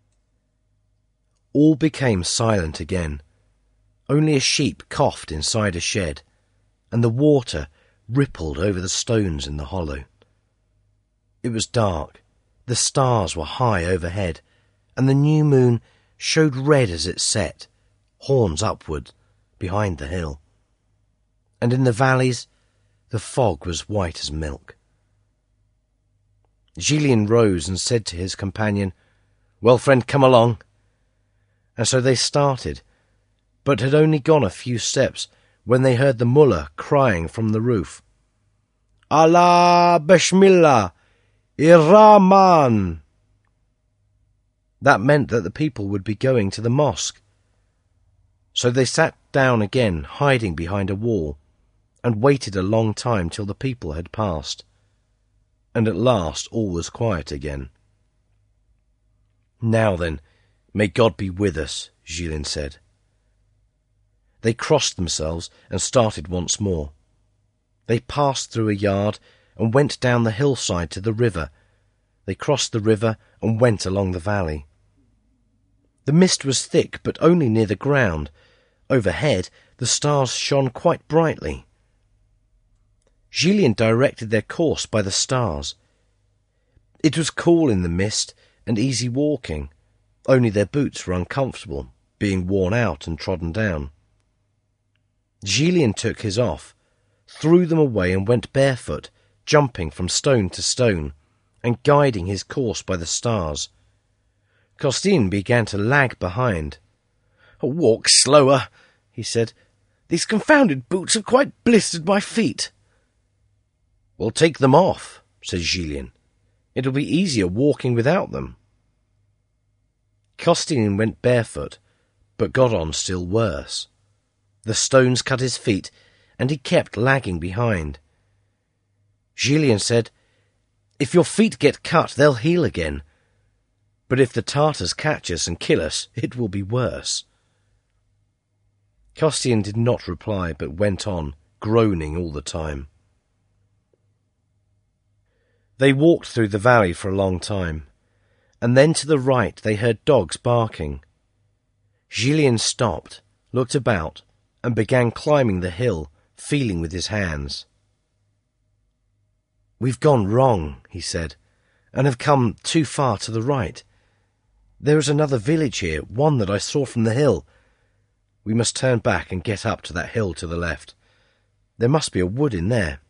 All became silent again. Only a sheep coughed inside a shed, and the water rippled over the stones in the hollow. It was dark, the stars were high overhead, and the new moon showed red as it set, horns upward, behind the hill. And in the valleys, the fog was white as milk. Zhilian rose and said to his companion, "Well, friend, come along." And so they started, but had only gone a few steps when they heard the mullah crying from the roof, "Allah Bismillah, Ir-Rahman!" That meant that the people would be going to the mosque. So they sat down again, hiding behind a wall, and waited a long time till the people had passed. And at last all was quiet again. "Now then, may God be with us," Zhilian said. They crossed themselves and started once more. They passed through a yard and went down the hillside to the river. They crossed the river and went along the valley. The mist was thick, but only near the ground. Overhead, the stars shone quite brightly. Zhilian directed their course by the stars. It was cool in the mist and easy walking, only their boots were uncomfortable, being worn out and trodden down. Zhilian took his off, threw them away and went barefoot, jumping from stone to stone, and guiding his course by the stars. Costin began to lag behind. "Walk slower," he said. "These confounded boots have quite blistered my feet." "Well, take them off," said Zhilian. "It'll be easier walking without them." Costin went barefoot, but got on still worse. The stones cut his feet, and he kept lagging behind. Zhilian said, "If your feet get cut, they'll heal again. But if the Tartars catch us and kill us, it will be worse." Costin did not reply, but went on, groaning all the time. They walked through the valley for a long time, and then to the right they heard dogs barking. Zhilian stopped, looked about, and began climbing the hill, feeling with his hands. "We've gone wrong," he said, "and have come too far to the right. There is another village here, one that I saw from the hill. We must turn back and get up to that hill to the left. There must be a wood in there."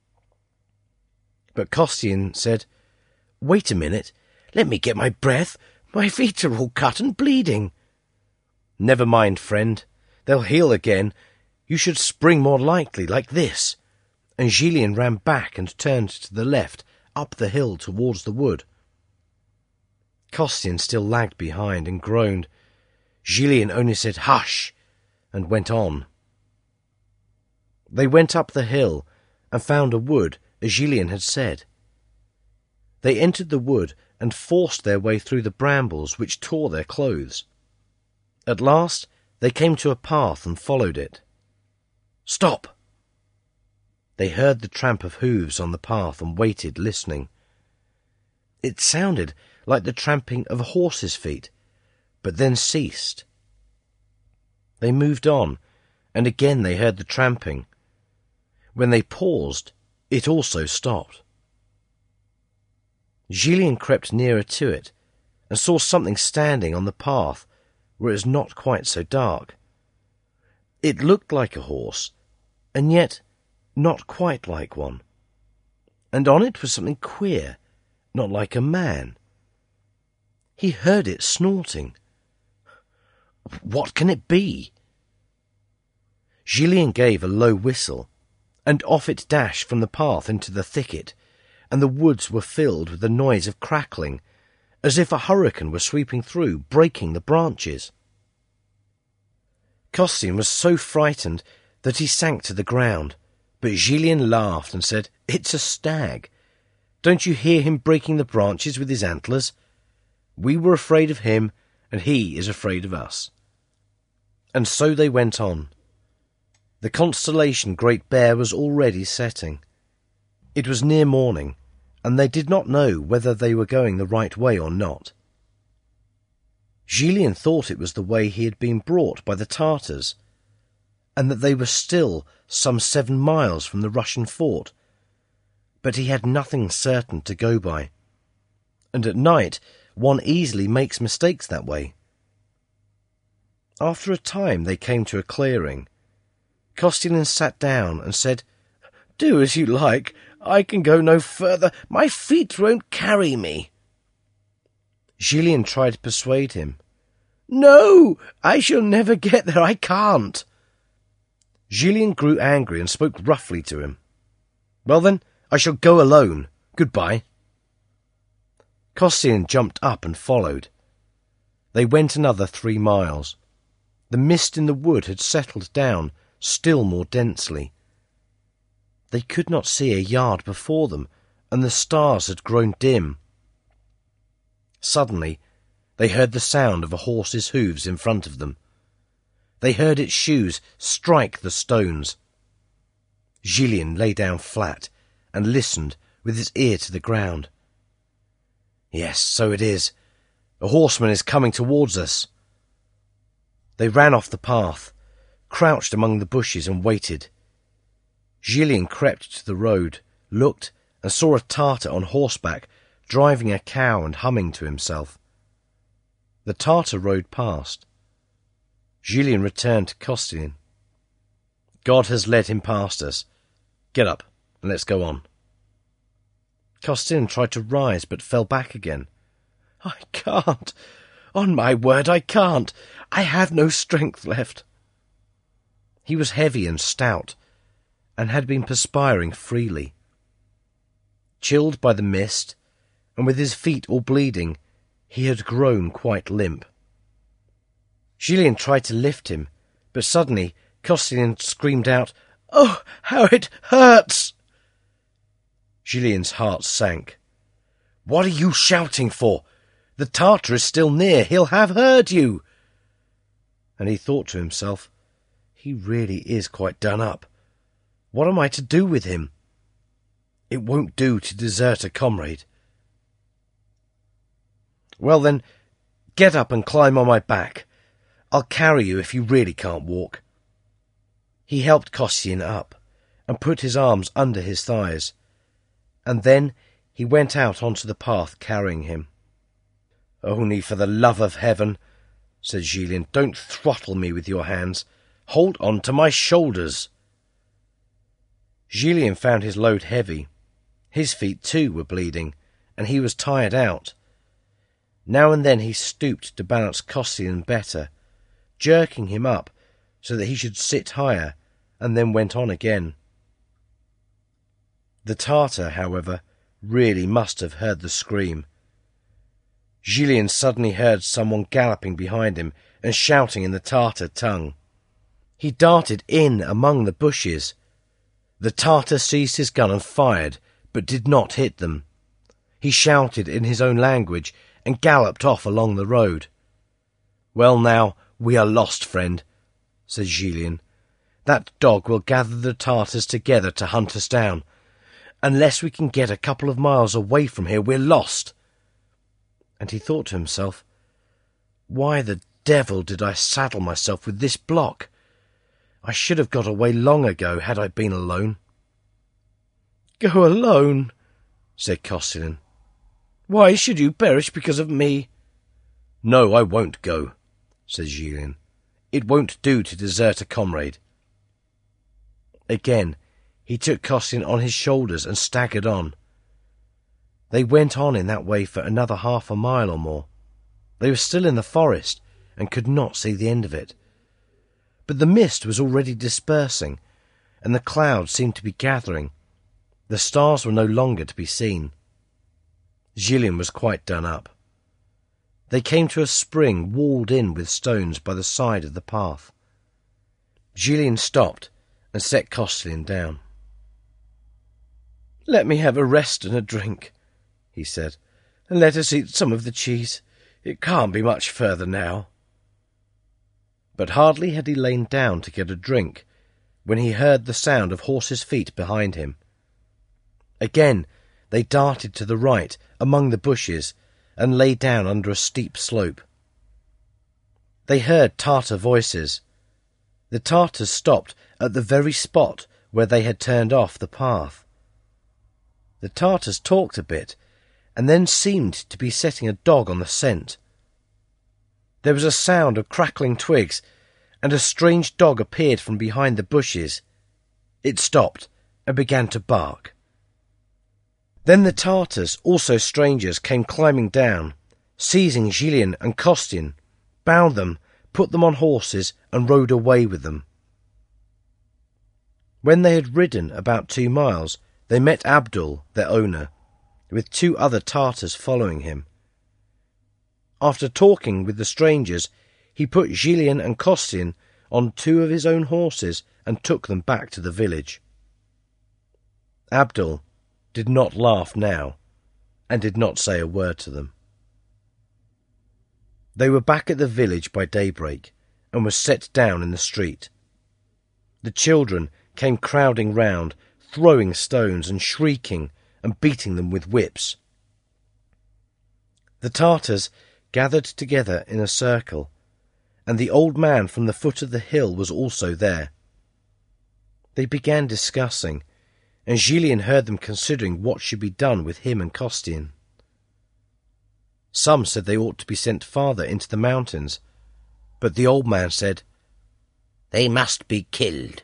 But Costin said, "Wait a minute, let me get my breath. My feet are all cut and bleeding." "Never mind, friend, they'll heal again. You should spring more lightly, like this." And Zhilian ran back and turned to the left, up the hill towards the wood. Costin still lagged behind and groaned. Zhilian only said, "Hush," and went on. They went up the hill and found a wood, as Zhilian had said. They entered the wood and forced their way through the brambles, which tore their clothes. At last they came to a path and followed it. "Stop!" They heard the tramp of hooves on the path and waited, listening. It sounded like the tramping of a horse's feet, but then ceased. They moved on, and again they heard the tramping. When they paused, it also stopped. Zhilian crept nearer to it and saw something standing on the path where it was not quite so dark. It looked like a horse, and yet not quite like one. And on it was something queer, not like a man. He heard it snorting. What can it be? Zhilian gave a low whistle, and off it dashed from the path into the thicket, and the woods were filled with the noise of crackling, as if a hurricane were sweeping through, breaking the branches. Costin was so frightened that he sank to the ground, but Julien laughed and said, "It's a stag. Don't you hear him breaking the branches with his antlers? We were afraid of him, and he is afraid of us." And so they went on. The constellation Great Bear was already setting. It was near morning, and they did not know whether they were going the right way or not. Julien thought it was the way he had been brought by the Tartars, and that they were still some seven miles from the Russian fort, but he had nothing certain to go by, and at night one easily makes mistakes that way. After a time they came to a clearing. Kostilin sat down and said, "Do as you like. I can go no further. My feet won't carry me." Julien tried to persuade him. "No, I shall never get there. I can't." Julien grew angry and spoke roughly to him. "Well then, I shall go alone. Goodbye." Kostilin jumped up and followed. They went another three miles. The mist in the wood had settled down still more densely. They could not see a yard before them, and the stars had grown dim. Suddenly, they heard the sound of a horse's hoofs in front of them. They heard its shoes strike the stones. Julien lay down flat and listened with his ear to the ground. "Yes, so it is. A horseman is coming towards us." They ran off the path, crouched among the bushes and waited. Julien crept to the road, looked, and saw a Tartar on horseback driving a cow and humming to himself. The Tartar rode past. Julien returned to Kostilin. "God has led him past us. Get up, and let's go on." Kostilin tried to rise, but fell back again. "I can't. On my word, I can't. I have no strength left." He was heavy and stout, and had been perspiring freely. Chilled by the mist, and with his feet all bleeding, he had grown quite limp. Julien tried to lift him, but suddenly Kostilin screamed out, "Oh, how it hurts!" Julien's heart sank. "What are you shouting for? The Tartar is still near. He'll have heard you." And he thought to himself, "He really is quite done up. What am I to do with him? It won't do to desert a comrade." "Well then, get up and climb on my back. I'll carry you if you really can't walk." He helped Kostilin up, and put his arms under his thighs, and then he went out onto the path carrying him. "Only for the love of heaven," said Julien, "don't throttle me with your hands. Hold on to my shoulders." Julien found his load heavy. His feet too were bleeding, and he was tired out. Now and then he stooped to balance Kostilin better, jerking him up so that he should sit higher, and then went on again. The Tartar, however, really must have heard the scream. Julien suddenly heard someone galloping behind him and shouting in the Tartar tongue. He darted in among the bushes. The Tartar seized his gun and fired, but did not hit them. He shouted in his own language and galloped off along the road. "Well now, we are lost, friend," said Julien. "That dog will gather the Tartars together to hunt us down. Unless we can get a couple of miles away from here, we're lost." And he thought to himself, "Why the devil did I saddle myself with this block? I should have got away long ago had I been alone." "Go alone," said Kostilin. "Why should you perish because of me?" "No, I won't go," said Julien. "It won't do to desert a comrade." Again he took Kostilin on his shoulders and staggered on. They went on in that way for another half a mile or more. They were still in the forest and could not see the end of it. But the mist was already dispersing, and the clouds seemed to be gathering. The stars were no longer to be seen. Julien was quite done up. They came to a spring walled in with stones by the side of the path. Julien stopped and set Kostilin down. "Let me have a rest and a drink," he said, "and let us eat some of the cheese. It can't be much further now." But hardly had he lain down to get a drink when he heard the sound of horses' feet behind him. Again they darted to the right among the bushes and lay down under a steep slope. They heard Tartar voices. The Tartars stopped at the very spot where they had turned off the path. The Tartars talked a bit, and then seemed to be setting a dog on the scent. There was a sound of crackling twigs, and a strange dog appeared from behind the bushes. It stopped and began to bark. Then the Tartars, also strangers, came climbing down, seizing Julien and Kostilin, bound them, put them on horses, and rode away with them. When they had ridden about two miles, they met Abdul, their owner, with two other Tartars following him. After talking with the strangers, he put Julien and Kostilin on two of his own horses and took them back to the village. Abdul did not laugh now, and did not say a word to them. They were back at the village by daybreak, and were set down in the street. The children came crowding round, throwing stones and shrieking and beating them with whips. The Tartars gathered together in a circle, and the old man from the foot of the hill was also there. They began discussing, and Julien heard them considering what should be done with him and Kostilin. Some said they ought to be sent farther into the mountains, but the old man said, "They must be killed."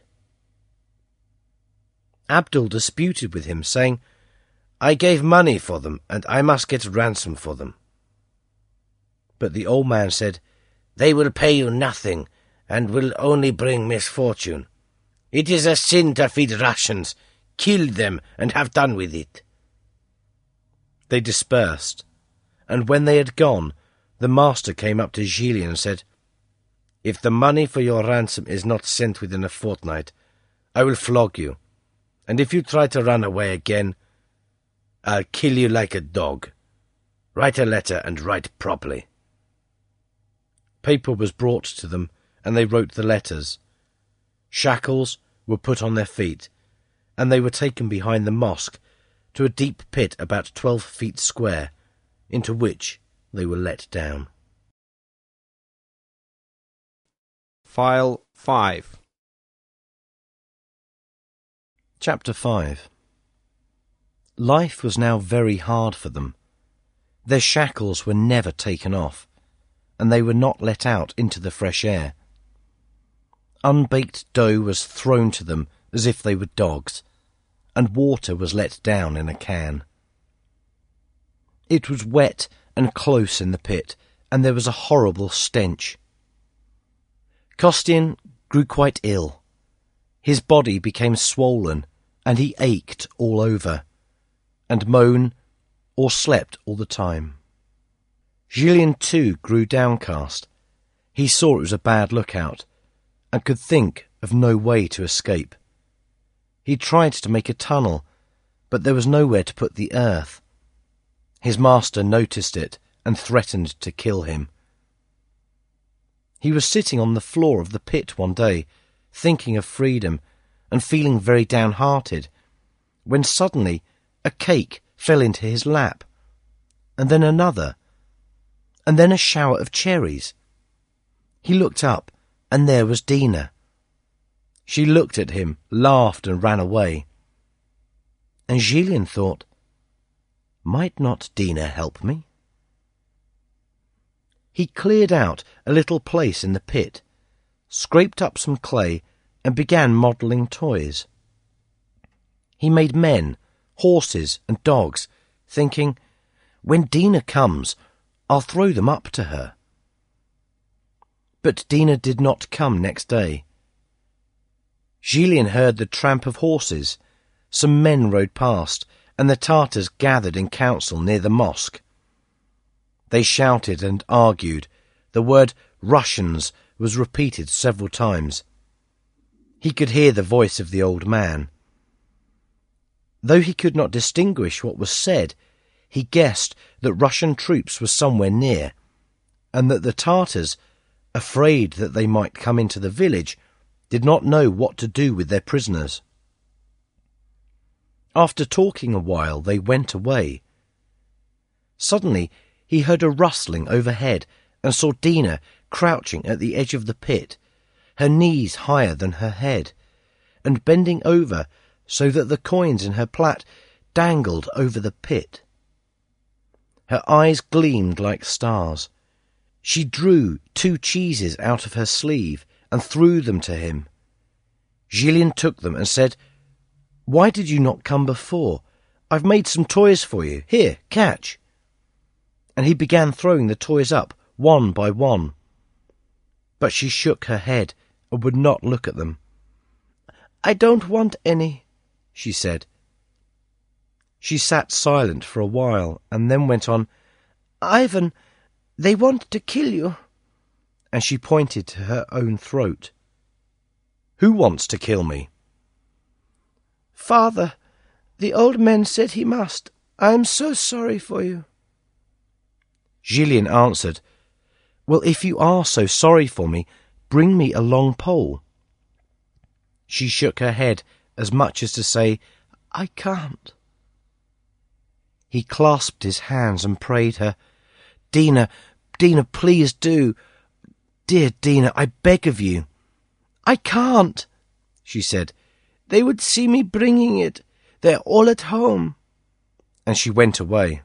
Abdul disputed with him, saying, "I gave money for them, and I must get ransom for them." But the old man said, "They will pay you nothing, and will only bring misfortune. It is a sin to feed Russians. Kill them, and have done with it." They dispersed, and when they had gone, the master came up to Julien and said, "If the money for your ransom is not sent within a fortnight, I will flog you, and if you try to run away again, I'll kill you like a dog. Write a letter and write properly." Paper was brought to them, and they wrote the letters. Shackles were put on their feet, and they were taken behind the mosque to a deep pit about twelve feet square, into which they were let down. File five. Chapter five. Life was now very hard for them. Their shackles were never taken off, and they were not let out into the fresh air. Unbaked dough was thrown to them as if they were dogs, and water was let down in a can. It was wet and close in the pit, and there was a horrible stench. Kostilin grew quite ill. His body became swollen, and he ached all over, and moaned or slept all the time. Julien too grew downcast. He saw it was a bad lookout, and could think of no way to escape. He tried to make a tunnel, but there was nowhere to put the earth. His master noticed it and threatened to kill him. He was sitting on the floor of the pit one day, thinking of freedom and feeling very downhearted, when suddenly a cake fell into his lap, and then another, and then a shower of cherries. He looked up, and there was Dina. She looked at him, laughed, and ran away. And Julien thought, might not Dina help me? He cleared out a little place in the pit, scraped up some clay, and began modelling toys. He made men, horses, and dogs, thinking, when Dina comes, I'll throw them up to her. But Dina did not come next day. Julien heard the tramp of horses. Some men rode past, and the Tartars gathered in council near the mosque. They shouted and argued. The word Russians was repeated several times. He could hear the voice of the old man. Though he could not distinguish what was said, he guessed that Russian troops were somewhere near, and that the Tartars, afraid that they might come into the village, did not know what to do with their prisoners. After talking a while, they went away. Suddenly, he heard a rustling overhead and saw Dina crouching at the edge of the pit, her knees higher than her head, and bending over so that the coins in her plait dangled over the pit. Her eyes gleamed like stars. She drew two cheeses out of her sleeve and threw them to him. Julien took them and said, "Why did you not come before? I've made some toys for you. Here, catch." And he began throwing the toys up, one by one. But she shook her head and would not look at them. "I don't want any," she said. She sat silent for a while and then went on, "Ivan, they want to kill you." And she pointed to her own throat. "Who wants to kill me?" "Father, the old man said he must. I am so sorry for you." Julien answered, "Well, if you are so sorry for me, bring me a long pole." She shook her head as much as to say, "I can't." He clasped his hands and prayed her, "Dina, Dina, please do. Dear Dina, I beg of you." "I can't," she said. "They would see me bringing it. They're all at home." And she went away.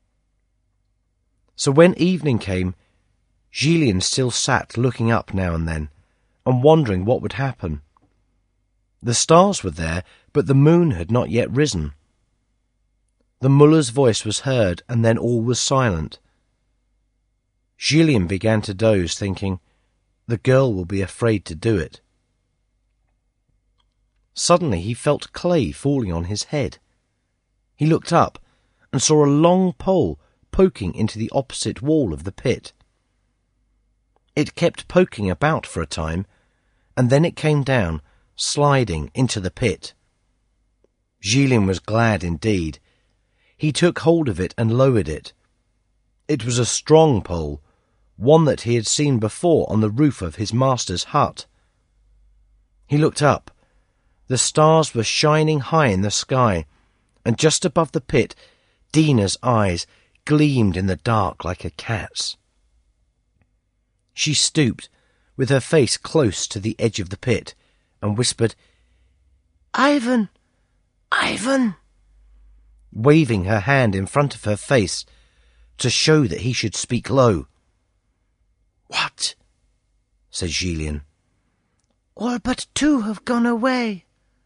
So when evening came, Julien still sat looking up now and then, and wondering what would happen. The stars were there, but the moon had not yet risen. The mullah's voice was heard, and then all was silent. Julien began to doze, thinking, the girl will be afraid to do it. Suddenly he felt clay falling on his head. He looked up and saw a long pole poking into the opposite wall of the pit. It kept poking about for a time, and then it came down, sliding into the pit. Julien was glad indeed. He took hold of it and lowered it. It was a strong pole, one that he had seen before on the roof of his master's hut. He looked up. The stars were shining high in the sky, and just above the pit, Dina's eyes gleamed in the dark like a cat's. She stooped, with her face close to the edge of the pit, and whispered, "Ivan! Ivan!" waving her hand in front of her face to show that he should speak low. "What?" said Julien. "All but two have gone away."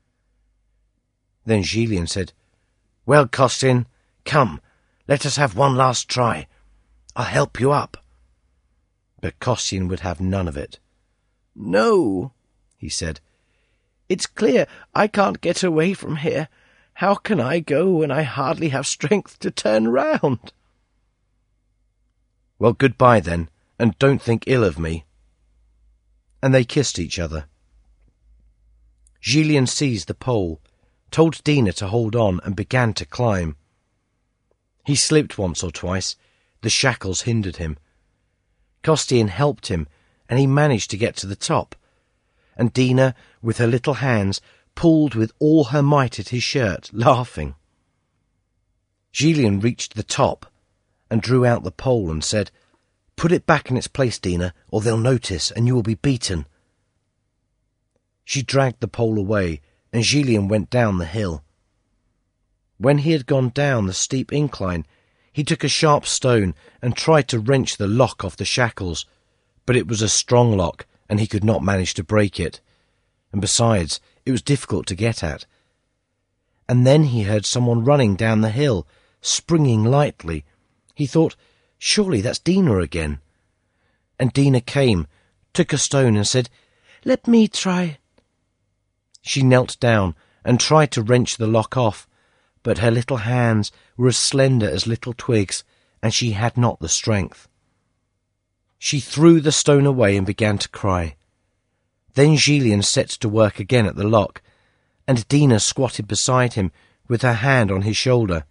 Then Julien said, "Well, Kostin, come, let us have one last try. I'll help you up." But Kostin would have none of it. "No," he said. "It's clear I can't get away from here. How can I go when I hardly have strength to turn round?" "Well, goodbye then, and don't think ill of me." And they kissed each other. Julien seized the pole, told Dina to hold on, and began to climb. He slipped once or twice. The shackles hindered him. Kostin helped him, and he managed to get to the top. And Dina, with her little hands, pulled with all her might at his shirt, laughing. Julien reached the top and drew out the pole and said, "Put it back in its place, Dina, or they'll notice and you will be beaten." She dragged the pole away, and Julien went down the hill. When he had gone down the steep incline, he took a sharp stone and tried to wrench the lock off the shackles, but it was a strong lock, and he could not manage to break it. And besides, it was difficult to get at. And then he heard someone running down the hill, springing lightly. He thought, surely that's Dina again. And Dina came, took a stone and said, "Let me try." She knelt down and tried to wrench the lock off, but her little hands were as slender as little twigs, and she had not the strength. She threw the stone away and began to cry. Then Gillian set to work again at the lock, and Dina squatted beside him with her hand on his shoulder.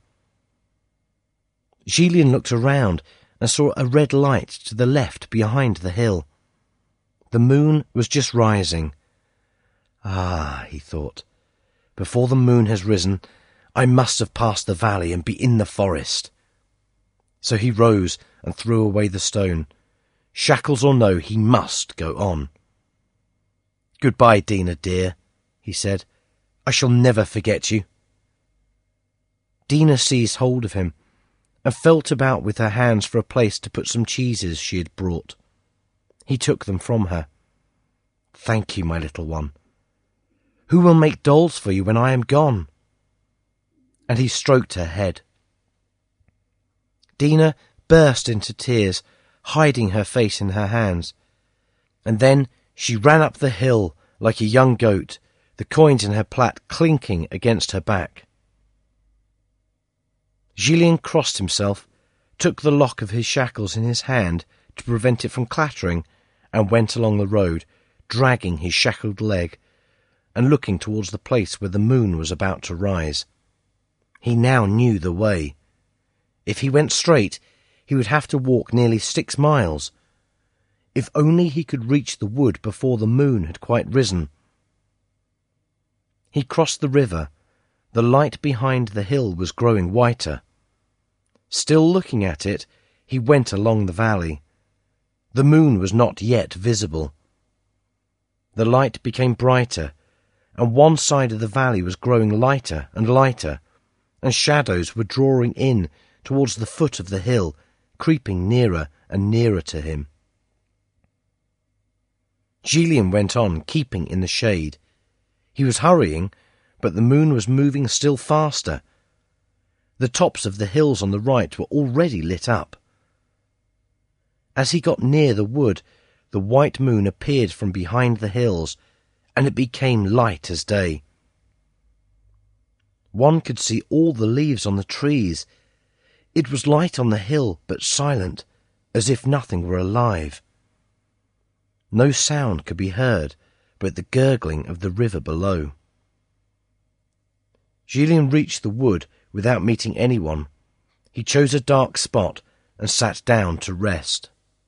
Gillian looked around and saw a red light to the left behind the hill. The moon was just rising. Ah, he thought, before the moon has risen, I must have passed the valley and be in the forest. So he rose and threw away the stone. Shackles or no, he must go on. Goodbye, Dina, dear, he said. I shall never forget you. Dina seized hold of him and felt about with her hands for a place to put some cheeses she had brought. He took them from her. Thank you, my little one. Who will make dolls for you when I am gone? And he stroked her head. Dina burst into tears, hiding her face in her hands. And then she ran up the hill like a young goat, the coins in her plait clinking against her back. Gillian crossed himself, took the lock of his shackles in his hand to prevent it from clattering, and went along the road, dragging his shackled leg, and looking towards the place where the moon was about to rise. He now knew the way. If he went straight, he would have to walk nearly six miles. If only he could reach the wood before the moon had quite risen. He crossed the river. The light behind the hill was growing whiter. Still looking at it, he went along the valley. The moon was not yet visible. The light became brighter, and one side of the valley was growing lighter and lighter, and shadows were drawing in towards the foot of the hill, creeping nearer and nearer to him. Gillian went on, keeping in the shade. He was hurrying, but the moon was moving still faster. The tops of the hills on the right were already lit up. As he got near the wood, the white moon appeared from behind the hills, and it became light as day. One could see all the leaves on the trees. It was light on the hill, but silent, as if nothing were alive. No sound could be heard but the gurgling of the river below. Gillian reached the wood without meeting anyone. He chose a dark spot and sat down to rest.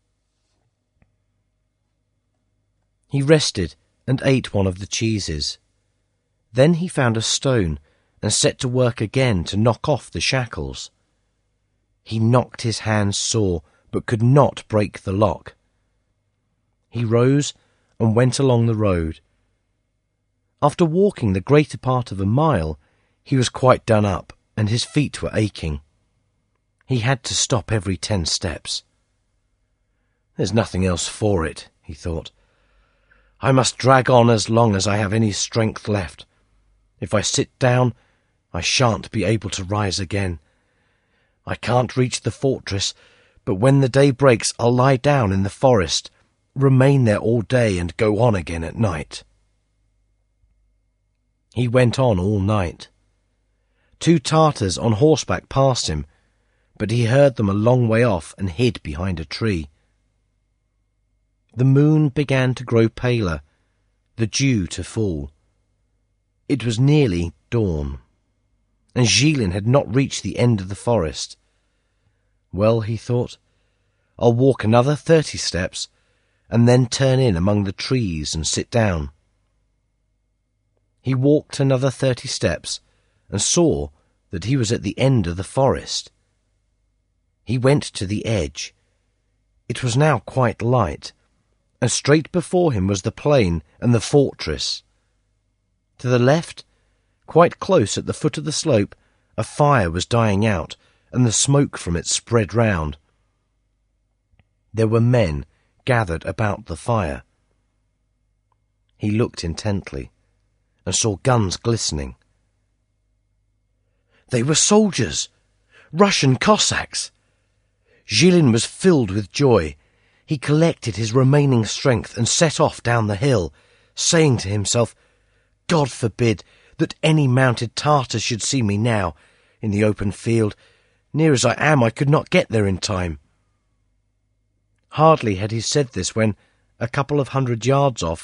He rested and ate one of the cheeses. Then he found a stone and set to work again to knock off the shackles. He knocked his hands sore, but could not break the lock. He rose and went along the road. After walking the greater part of a mile, he was quite done up, and his feet were aching. He had to stop every ten steps. There's nothing else for it, he thought. I must drag on as long as I have any strength left. If I sit down, I shan't be able to rise again. I can't reach the fortress, but when the day breaks I'll lie down in the forest, remain there all day and go on again at night. He went on all night. Two Tartars on horseback passed him, but he heard them a long way off and hid behind a tree. The moon began to grow paler, the dew to fall. It was nearly dawn, and Gillian had not reached the end of the forest. Well, he thought, I'll walk another thirty steps, and then turn in among the trees and sit down. He walked another thirty steps, and saw that he was at the end of the forest. He went to the edge. It was now quite light, and straight before him was the plain and the fortress. To the left, quite close at the foot of the slope, a fire was dying out, and the smoke from it spread round. There were men gathered about the fire. He looked intently, and saw guns glistening. They were soldiers, Russian Cossacks. Gillian was filled with joy. He collected his remaining strength and set off down the hill, saying to himself, God forbid that any mounted Tartar should see me now, in the open field. Near as I am, I could not get there in time. Hardly had he said this when, a couple of hundred yards off,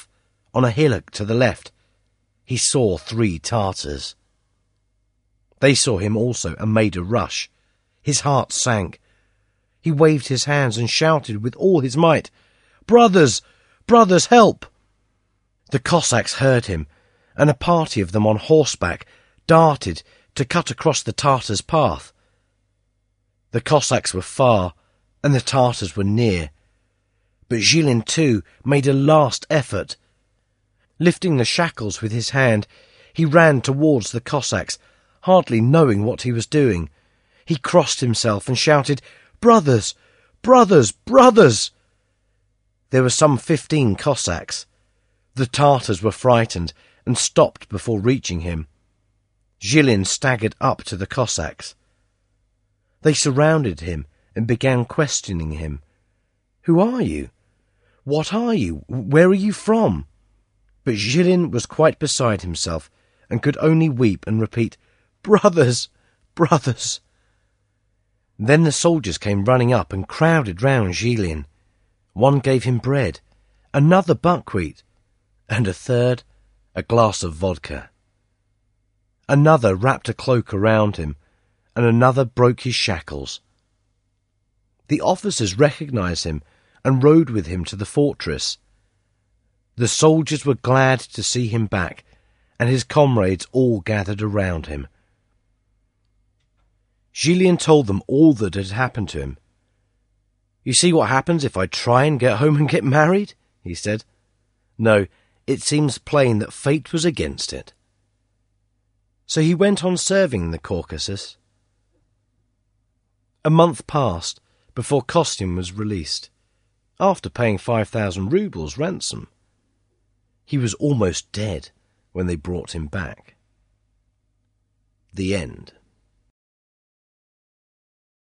On a hillock to the left, he saw three Tartars. They saw him also and made a rush. His heart sank. He waved his hands and shouted with all his might, "Brothers! Brothers, help!" The Cossacks heard him, and a party of them on horseback darted to cut across the Tartars' path. The Cossacks were far, and the Tartars were near. But Zhilin too made a last effort. Lifting the shackles with his hand, he ran towards the Cossacks, hardly knowing what he was doing. He crossed himself and shouted, "Brothers! Brothers! Brothers!" There were some fifteen Cossacks. The Tartars were frightened and stopped before reaching him. Zhilin staggered up to the Cossacks. They surrounded him and began questioning him. "Who are you? What are you? Where are you from?" But Zhilin was quite beside himself and could only weep and repeat, "Brothers! Brothers!" Then the soldiers came running up and crowded round Zhilin. One gave him bread, another buckwheat, and a third a glass of vodka. Another wrapped a cloak around him, and another broke his shackles. The officers recognized him and rode with him to the fortress. The soldiers were glad to see him back, and his comrades all gathered around him. Zhilin told them all that had happened to him. "You see what happens if I try and get home and get married?" he said. "No, it seems plain that fate was against it." So he went on serving in the Caucasus. A month passed before Kostyum was released, after paying five thousand rubles ransom. He was almost dead when they brought him back. The end.